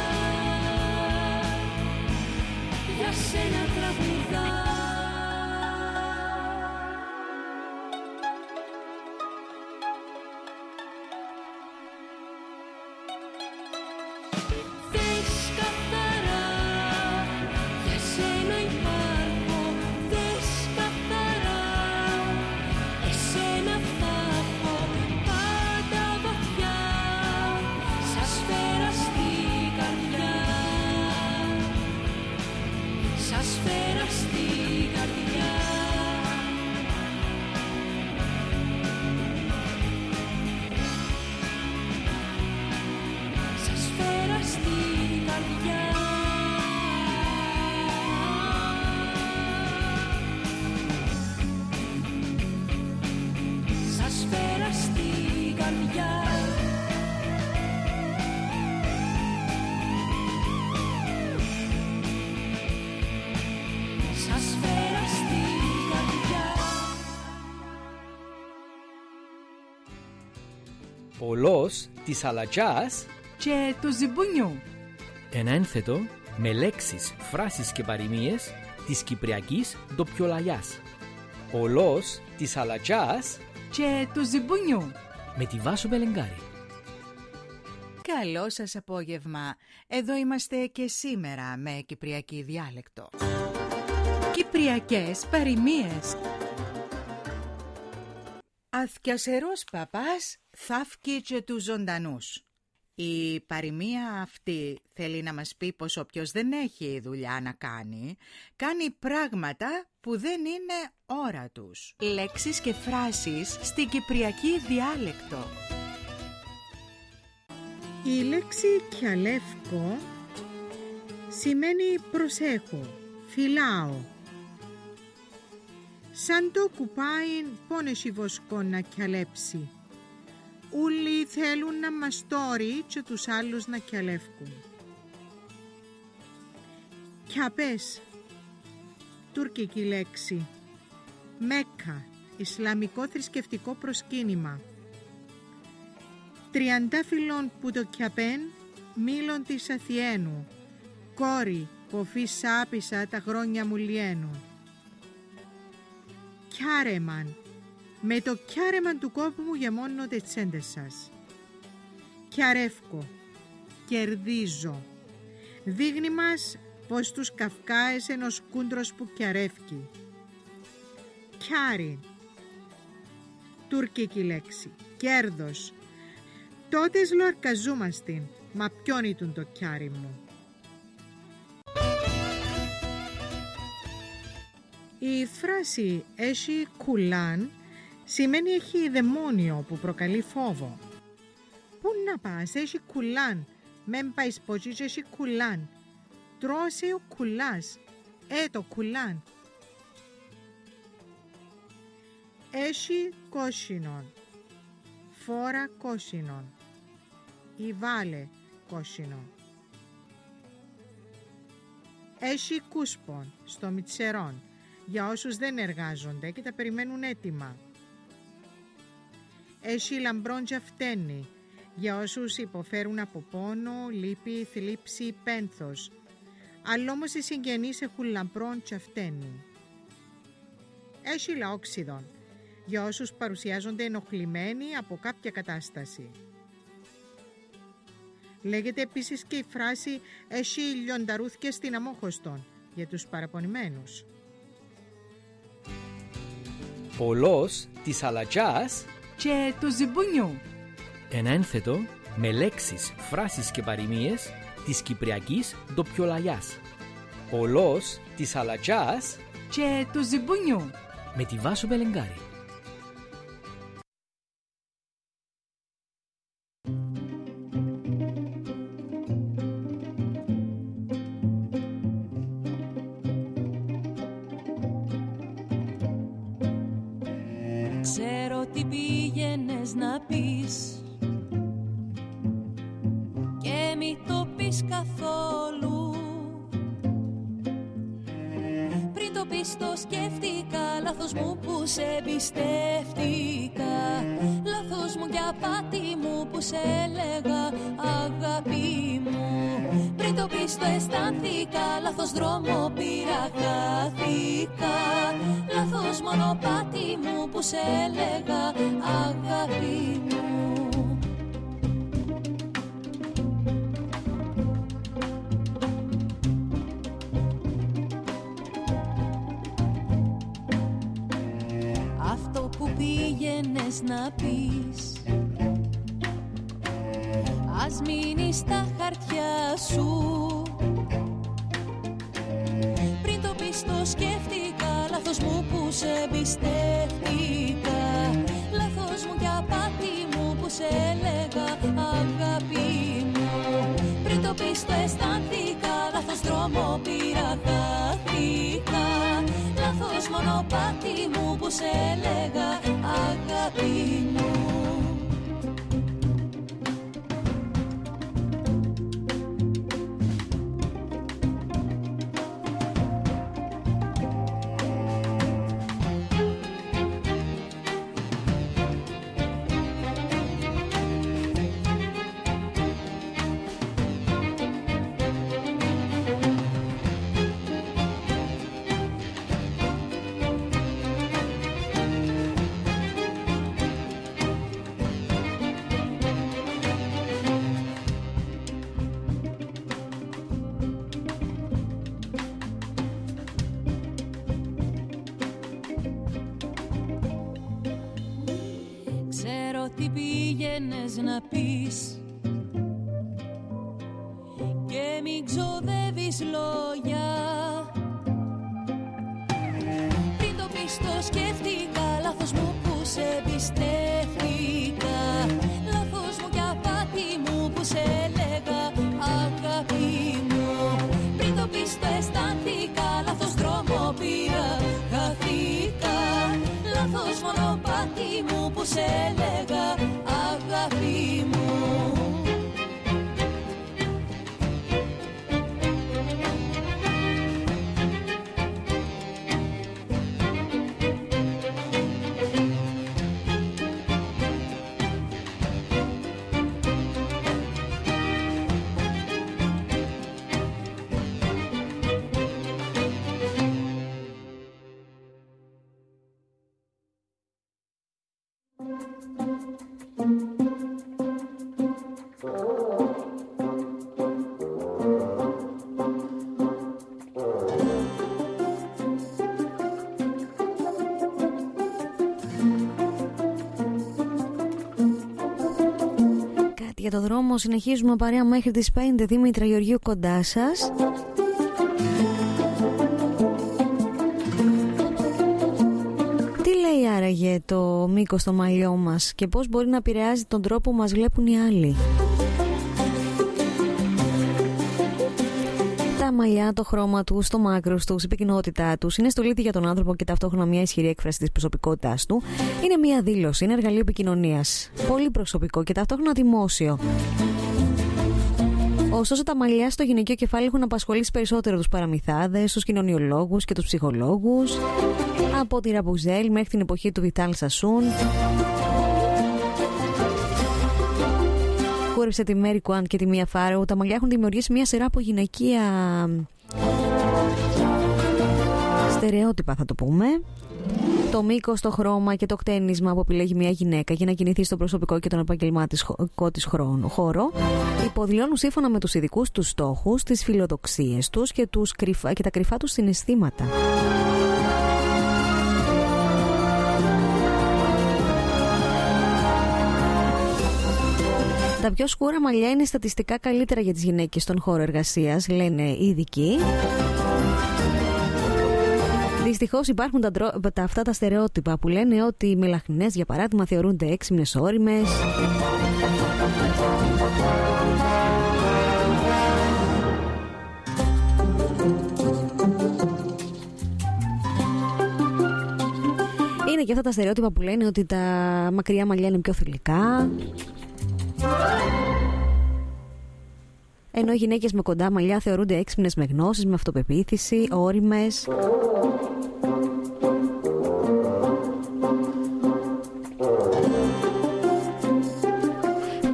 για σένα τραγουδά. Ολός της αλατζάς και του ζυμπουνιού. Ένα ένθετο με λέξεις, φράσεις και παροιμίες της κυπριακής ντοπιολαγιάς. Ολός της αλατζάς και του ζυμπουνιού. Με τη Βάσο Μπελεγκάρη. Καλό σας απόγευμα. Εδώ είμαστε και σήμερα με κυπριακή διάλεκτο. Κυπριακές παροιμίες. Αθκιασερός παπάς θαύκει και τους ζωντανούς. Η παροιμία αυτή θέλει να μας πει πως όποιος δεν έχει δουλειά να κάνει, κάνει πράγματα που δεν είναι ώρα τους. Λέξεις και φράσεις στην κυπριακή διάλεκτο. Η λέξη κιαλεύκω σημαίνει προσέχω, φυλάω. Σαν το κουπάιν πόνεσι βοσκό να κιαλέψει. Ούλοι θέλουν να μαστόρει και τους άλλους να κιαλεύκουν. Κιαπές, τουρκική λέξη. Μέκκα, Ισλαμικό θρησκευτικό προσκύνημα. Τριαντάφυλλον που το κιαπέν, μήλον της Αθιένου. Κόρη, κοφή σάπισα τα χρόνια μου λιένου. Κιάρεμαν, με το κιάρεμαν του κόπου μου γεμώνω τις τσέντες σας. Κιαρεύκω, κερδίζω. Δείχνει μας πως τους καυκάες ενός κούντρος που κιαρεύκει. Κιάρι, τουρκική λέξη, κέρδος. Τότες λοαρκαζούμαστην, μα ποιον ήταν το κιάρι μου. Η φράση «έχει κουλάν» σημαίνει έχει δαιμόνιο που προκαλεί φόβο. Πού να πας, έχει κουλάν, μεν πάει σπότσι και έχει κουλάν. Τρώσε ο κουλάς, το κουλάν. Έχει κόσινον, φόρα κόσινον, ή βάλε κόσινον. Έχει κούσπον, στο μιτσερόν, για όσους δεν εργάζονται και τα περιμένουν έτοιμα. Έχει λαμπρόν και φταίνει, για όσους υποφέρουν από πόνο, λύπη, θλίψη, πένθος. Αλλά όμως οι συγγενείς έχουν λαμπρόν και φταίνει. Έχει λαόξιδον, για όσους παρουσιάζονται ενοχλημένοι από κάποια κατάσταση. Λέγεται επίσης και η φράση «έχει λιονταρούθηκε στην αμόχωστον» για τους παραπονημένους. Ολός της αλατζάς και του ζυμπουνιού. Ένα ένθετο με λέξεις, φράσεις και παροιμίες της κυπριακής ντοπιολαγιάς. Ολός της αλατζάς και του ζυμπουνιού. Με τη Βάσο Μπελεγκάρη. Ξέρω τι πήγαινες να πεις και μη το πεις καθόλου. Πριν το πεις το σκέφτηκα, λάθος μου που σε εμπιστεύτηκα. Λάθος λάθος μου και απάτη μου που σε έλεγα αγάπη μου. Πριν το πεις το αισθάνθηκα, λάθος δρόμο πήρα, χάθηκα. Λάθος μονοπάτι μου που σε έλεγα αγάπη μου. Αυτό που πήγαινες να πεις ας μείνει στα χαρτιά σου. Πριν το πεις το σκέφτηκα, λάθος μου που σε εμπιστεύτηκα. Λάθος μου και απάτη μου που σε έλεγα αγάπη μου. Πριν το πεις το αισθάνθηκα, λάθος δρόμο πήρα, χάθηκα. Λάθος μονοπάτι μου που σε έλεγα αγάπη μου. Τι πήγαινες να πεις και μην ξοδεύεις λόγια. Πριν το πεις το σκέφτηκα, λάθος μου που σε εμπιστεύτηκα. Λάθος μου και απάτη μου που σε έλεγα αγάπη μου. Πριν το πεις το αισθάνθηκα, λάθος δρόμο πήρα, χάθηκα. Λάθος μονοπάτι μου που σε έλεγα αγάπη μου. Για το δρόμο συνεχίζουμε παρέα μέχρι τις 5. Δήμητρα Γεωργίου κοντά σας. Τι λέει άραγε το μήκος στο μαλλιό μας και πώς μπορεί να επηρεάζει τον τρόπο που μας βλέπουν οι άλλοι? Τα μαλλιά, το χρώμα τους, το μάκρος τους, η πυκνότητά τους είναι στολίτη για τον άνθρωπο και ταυτόχρονα μια ισχυρή έκφραση της προσωπικότητάς του. Είναι μια δήλωση, είναι εργαλείο επικοινωνίας. Πολύ προσωπικό και ταυτόχρονα δημόσιο. Ωστόσο, τα μαλλιά στο γυναικείο κεφάλι έχουν απασχολήσει περισσότερο τους παραμυθάδες, τους κοινωνιολόγους και τους ψυχολόγους. Από τη Ραμπουζέλ μέχρι την εποχή του Βιτάλ Σασούν. Κούρεψε τη Μέρι Κουάντ και τη Μία Φάρο. Τα μαλλιά έχουν δημιουργήσει μια σειρά από γυναικεία στερεότυπα, θα το πούμε. Το μήκος, το χρώμα και το κτένισμα που επιλέγει μια γυναίκα για να κινηθεί στο προσωπικό και τον επαγγελματικό της χώρο υποδηλώνουν σύμφωνα με τους ειδικούς τους στόχους, τις φιλοδοξίες τους και τα κρυφά τους συναισθήματα. Τα πιο σκούρα μαλλιά είναι στατιστικά καλύτερα για τις γυναίκες στον χώρο εργασίας, λένε οι ειδικοί. Δυστυχώς υπάρχουν αυτά τα στερεότυπα που λένε ότι οι μελαχρινές, για παράδειγμα, θεωρούνται έξυπνες, ώριμες. Είναι και αυτά τα στερεότυπα που λένε ότι τα μακριά μαλλιά είναι πιο θηλυκά. Ενώ οι γυναίκες με κοντά μαλλιά θεωρούνται έξυπνες, με γνώσεις, με αυτοπεποίθηση, ώριμες.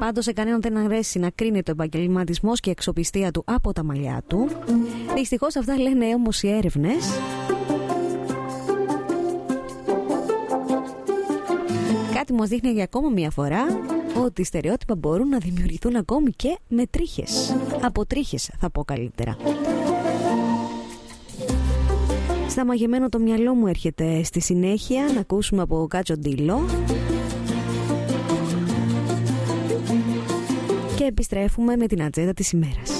Πάντως σε κανέναν δεν αρέσει να κρίνεται ο επαγγελματισμός και η αξιοπιστία του από τα μαλλιά του. Δυστυχώς αυτά λένε όμως οι έρευνες. Κάτι μας δείχνει για ακόμα μια φορά ότι στερεότυπα μπορούν να δημιουργηθούν ακόμη και με τρίχες. Από τρίχες θα πω καλύτερα. Στα μαγεμένο το μυαλό μου έρχεται στη συνέχεια να ακούσουμε από Κάτσο Ντίλο και επιστρέφουμε με την ατζέντα της ημέρας.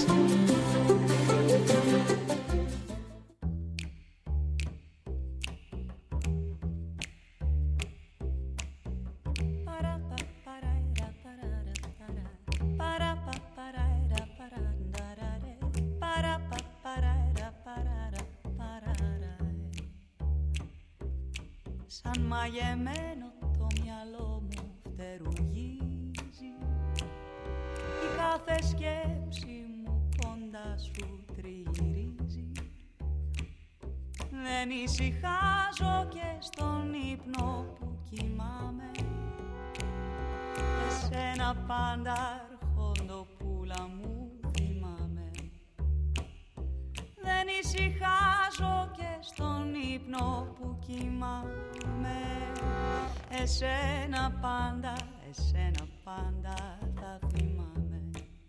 Σαν μαγεμένο το μυαλό μου φτερουγίζει, η κάθε σκέψη μου κοντά σου τριγυρίζει. Δεν ησυχάζω και στον ύπνο που κοιμάμαι, εσένα πάντα αρχοντοπούλα μου θυμάμαι. Δεν ησυχάζω και στον ύπνο που κοιμάμαι, εσένα πάντα θα θυμάμαι.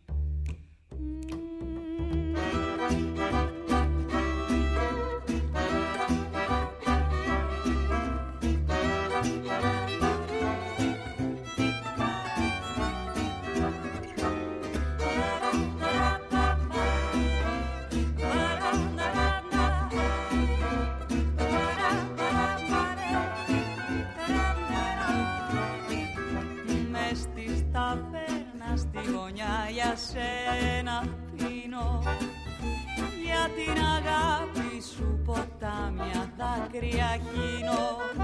Για σένα πίνω, για την αγάπη σου ποτάμια δάκρυα χύνω.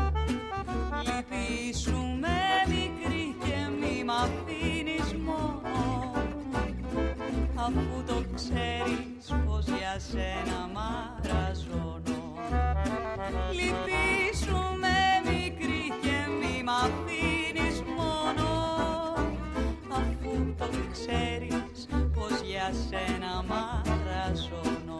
Λυπή σου με μικρή και μη μ' αφήνεις μόνο, αφού το ξέρεις πως για σένα μαραζώνω. Λυπή σου με μικρή και μη μ' αφήνεις μόνο, αφού το ξέρεις πως για σένα μαραζώνω.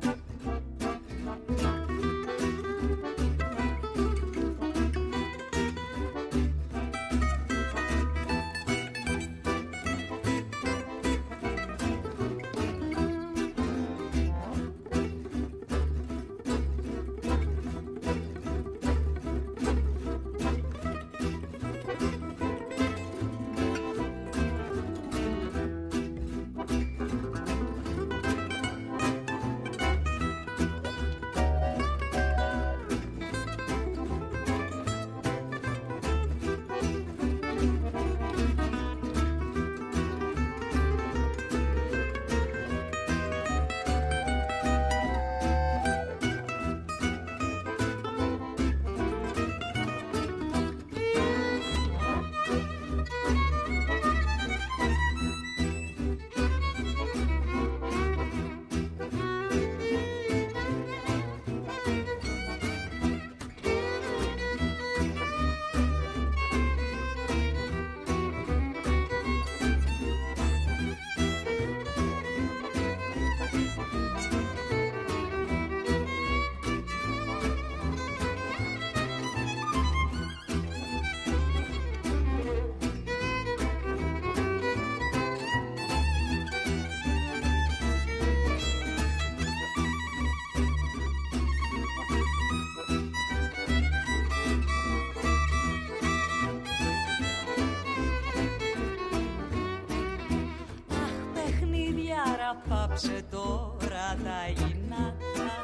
Πάψε τώρα τα γυνάτα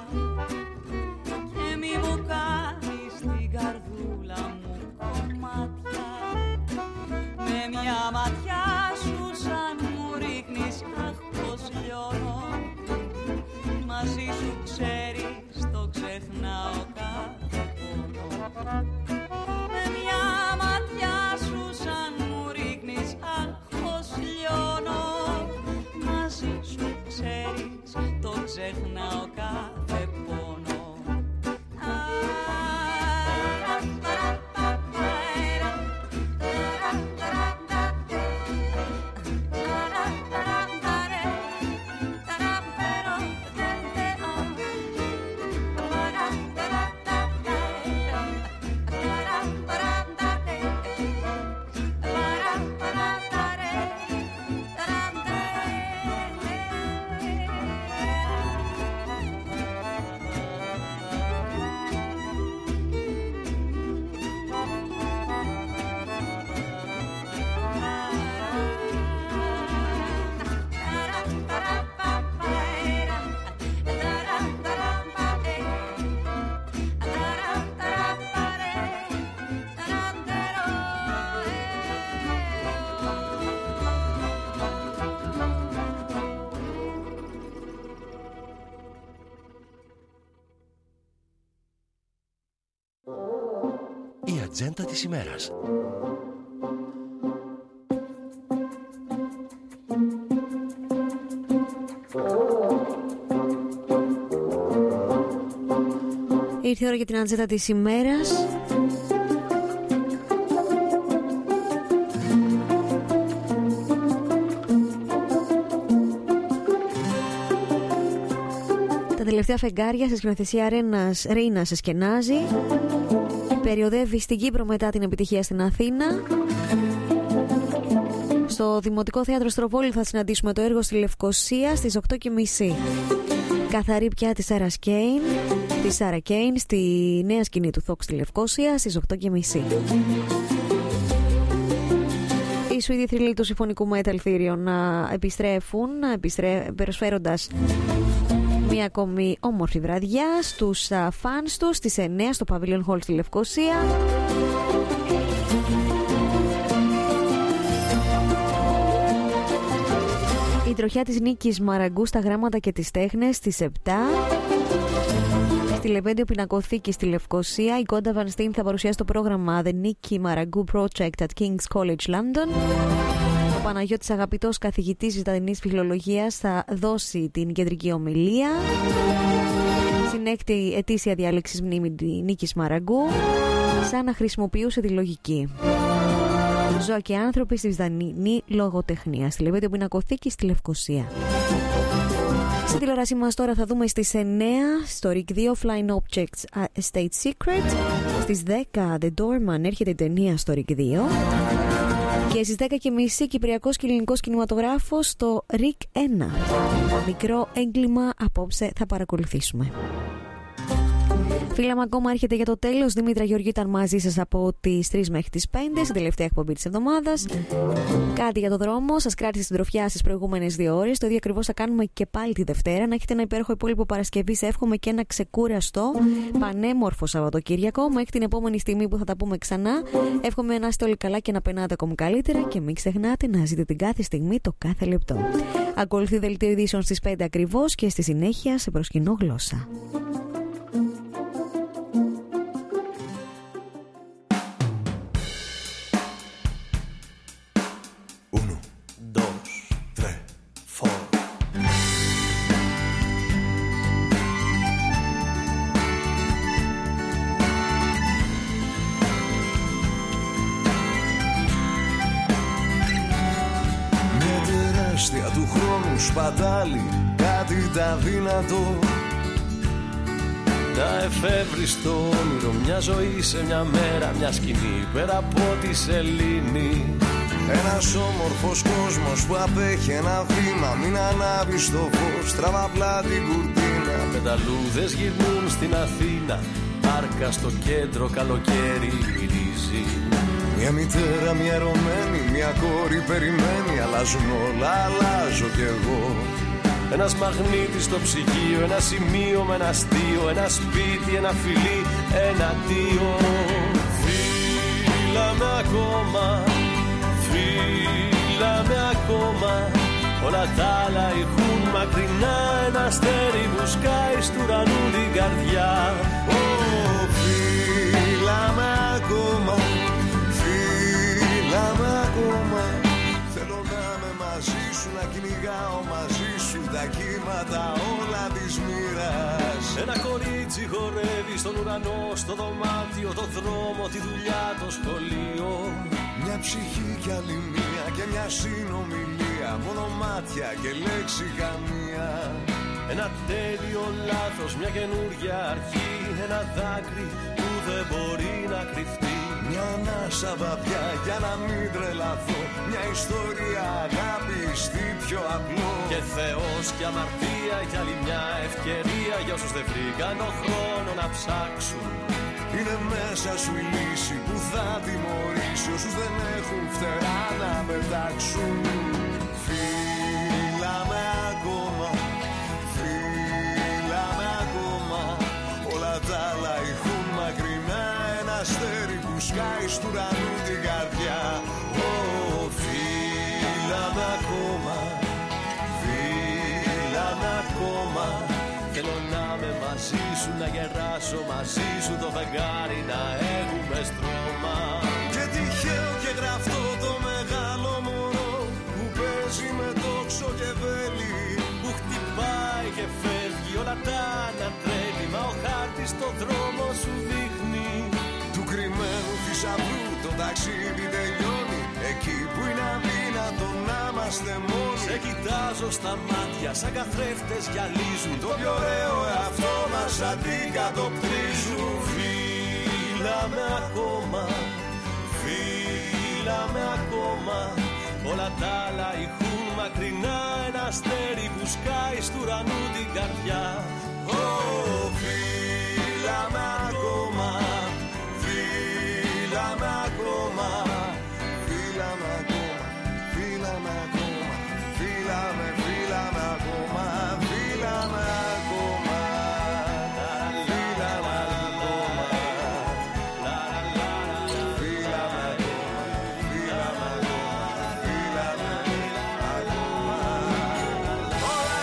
και μη μου κάνεις την καρδούλα μου κομμάτια. Με μια ματιά σου σαν μου ρίχνεις, αχ πως λιώνω. Μαζί σου ξέρεις το ξεχνάω κάθε πόνο. Με μια ματιά σου σαν μου ρίχνεις, αχ πως λιώνω. Μαζί σου ξέρεις το ξεχνάω κάθε πόνο. Η ατζέντα της ημέρας. Ήρθε η ώρα για την ατζέντα της ημέρας. Τα τελευταία φεγγάρια σε σκηνοθεσία Ρέινα Εσκενάζη περιοδεύει στην Κύπρο μετά την επιτυχία στην Αθήνα. Στο Δημοτικό Θέατρο Στροβόλου θα συναντήσουμε το έργο στη Λευκοσία στις 8:30. Καθαρή πια της Σάρα Κέιν στη νέα σκηνή του Θόκ στη Λευκόσια στις 8:30. Οι Σουηδοί θρύλοι του συμφωνικού metal Therion να επιστρέφουν προσφέροντας μια ακόμη όμορφη βραδιά στους φανς τους στις 9 στο Pavilion Hall στη Λευκοσία. Η τροχιά της Νίκης Μαραγκού στα γράμματα και τις τέχνες στις 7. Στη Λεπέντιο Πινακοθήκη στη Λευκοσία η Κόντα Βανστίν θα παρουσιάσει το πρόγραμμα The Nikki Maragu Project at King's College London. Ο Παναγιώτης, αγαπητός καθηγητής Βιτανινής Φιλολογίας, θα δώσει την κεντρική ομιλία στην 6η ετήσια διάλεξης μνήμη Νίκης Μαραγκού, σαν να χρησιμοποιούσε τη λογική. Ζώα και άνθρωποι στη Βιτανινή Λογοτεχνία, στη Λεπέντιο Πινακοθήκη στη Λευκοσία. Στην τηλεόρασή μας τώρα θα δούμε στις 9 στο RIK 2 Flying Objects State Secret. Στις 10 The Doorman έρχεται η ταινία στο RIK 2. Και στις 10:30 Κυπριακός και Ελληνικός Κινηματογράφος στο RIK 1. Μικρό έγκλημα απόψε θα παρακολουθήσουμε. Φίλα μου, ακόμα έρχεται για το τέλος. Δήμητρα Γεωργίου ήταν μαζί σας από τις 3 μέχρι τις 5, στην τελευταία εκπομπή της εβδομάδας. Κάτι για το δρόμο. Σας κράτησε στην τροφιά στις προηγούμενες 2 ώρες. Το ίδιο ακριβώς θα κάνουμε και πάλι τη Δευτέρα. Να έχετε ένα υπέροχο υπόλοιπο Παρασκευή. Σε εύχομαι και ένα ξεκούραστο, πανέμορφο Σαββατοκύριακο. Μέχρι την επόμενη στιγμή που θα τα πούμε ξανά. Εύχομαι να είστε όλοι καλά και να περνάτε ακόμη καλύτερα. Και μην ξεχνάτε να ζείτε την κάθε στιγμή, το κάθε λεπτό. Ακολουθεί δελτίο ειδήσεων στις 5 ακριβώς και στη συνέχεια σε προσκυνώ γλώσσα. Του χρόνου σπατάλη, κάτι τα δυνατό. Να εφεύρεις το όνειρο, μια ζωή σε μια μέρα, μια σκηνή πέρα από τη σελήνη. Ένας όμορφος κόσμος που απέχει ένα βήμα. Μην ανάβεις το φως, τραβά απλά την κουρτίνα. Πεταλούδες γυρνούν στην Αθήνα, πάρκα στο κέντρο, καλοκαίρι μυρίζει. Μια μητέρα, μια ερωμένη, μια κόρη περιμένει. Αλλάζουν όλα, αλλάζω κι εγώ. Ένας μαγνήτης στο ψυγείο, ένα σημείο με ένα αστείο. Ένα σπίτι, ένα φιλί, ένα αντίο. Φύλαμε ακόμα, φύλαμε ακόμα. Όλα τα άλλα ηχούν μακρινά. Ένα αστέρι που σκάει στου ουρανού την καρδιά. Φύλαμε ακόμα, φύλαμε ακόμα. Θέλω να είμαι μαζί σου, να κυνηγάω μαζί σου τα κύματα όλα της μοίρας. Ένα κορίτσι χορεύει στον ουρανό, στο δωμάτιο, το δρόμο, τη δουλειά, το σχολείο. Μια ψυχή κι άλλη μία και μια συνομιλία. Μόνο μάτια και λέξη καμία. Ένα τέλειο λάθος, μια καινούρια αρχή. Ένα δάκρυ που δεν μπορεί να κρυφτεί. Μια ανάσα βαθιά για να μην τρελαθώ. Μια ιστορία αγάπης τι πιο απλό. Και Θεός και αμαρτία για άλλη μια ευκαιρία. Για όσους δεν βρήκαν το χρόνο να ψάξουν. Είναι μέσα σου η λύση που θα τιμωρήσει όσους δεν έχουν φτερά να πετάξουν. Φύλαμε ακόμα, φύλαμε ακόμα. Όλα τα άλλα ηχούν μακρινά. Ένα αστέρι που σκάει στου ουρανού την καρδιά. Φύλαμε ακόμα, φύλαμε ακόμα. Θέλω να είμαι μαζί μαζί σου, να γεράσω μαζί σου το φεγγάρι, να έχουμε στρώμα. Και τυχαίο και γραφτό το μεγάλο μωρό που παίζει με τόξο και βέλη, που χτυπάει και φεύγει όλα τα ανατρέλει, μα ο χάρτης το δρόμο σου δείχνει. Του κρυμμένου θησαυρού το ταξίδι τελειώνει, εκεί που είναι αδύνατο να είμαστε μόνοι. Σε κοιτάζω στα μάτια σαν καθρέφτες γυαλίζουν, το πιο ωραίο εαυτό μας αντικατοπτρίζουν. Φύλαμε ακόμα, φύλαμε ακόμα, όλα τα άλλα ηχούν μακρινά, ένα αστέρι που σκάει στου ουρανού την καρδιά. Φύλαμε ακόμα, φύλαμε ακόμα, φύλαμε ακόμα, φύλαμε ακόμα, φύλαμε, φύλαμε ακόμα, φύλαμε ακόμα, φύλαμε ακόμα, φύλαμε ακόμα, φύλαμε ακόμα, φύλαμε ακόμα. Όλα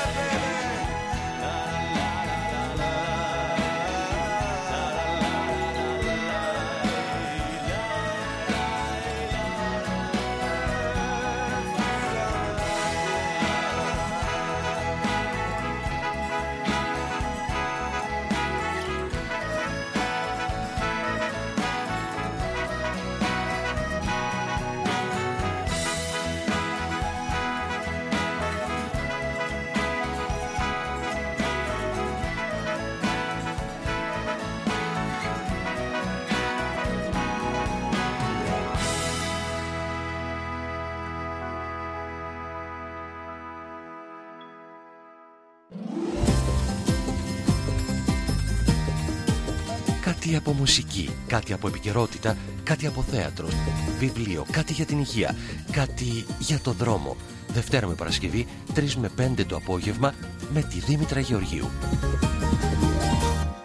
Κάτι από μουσική, κάτι από επικαιρότητα, κάτι από θέατρο, βιβλίο, κάτι για την υγεία, κάτι για το δρόμο. Δευτέρα με Παρασκευή, 3 με 5 το απόγευμα, με τη Δήμητρα Γεωργίου.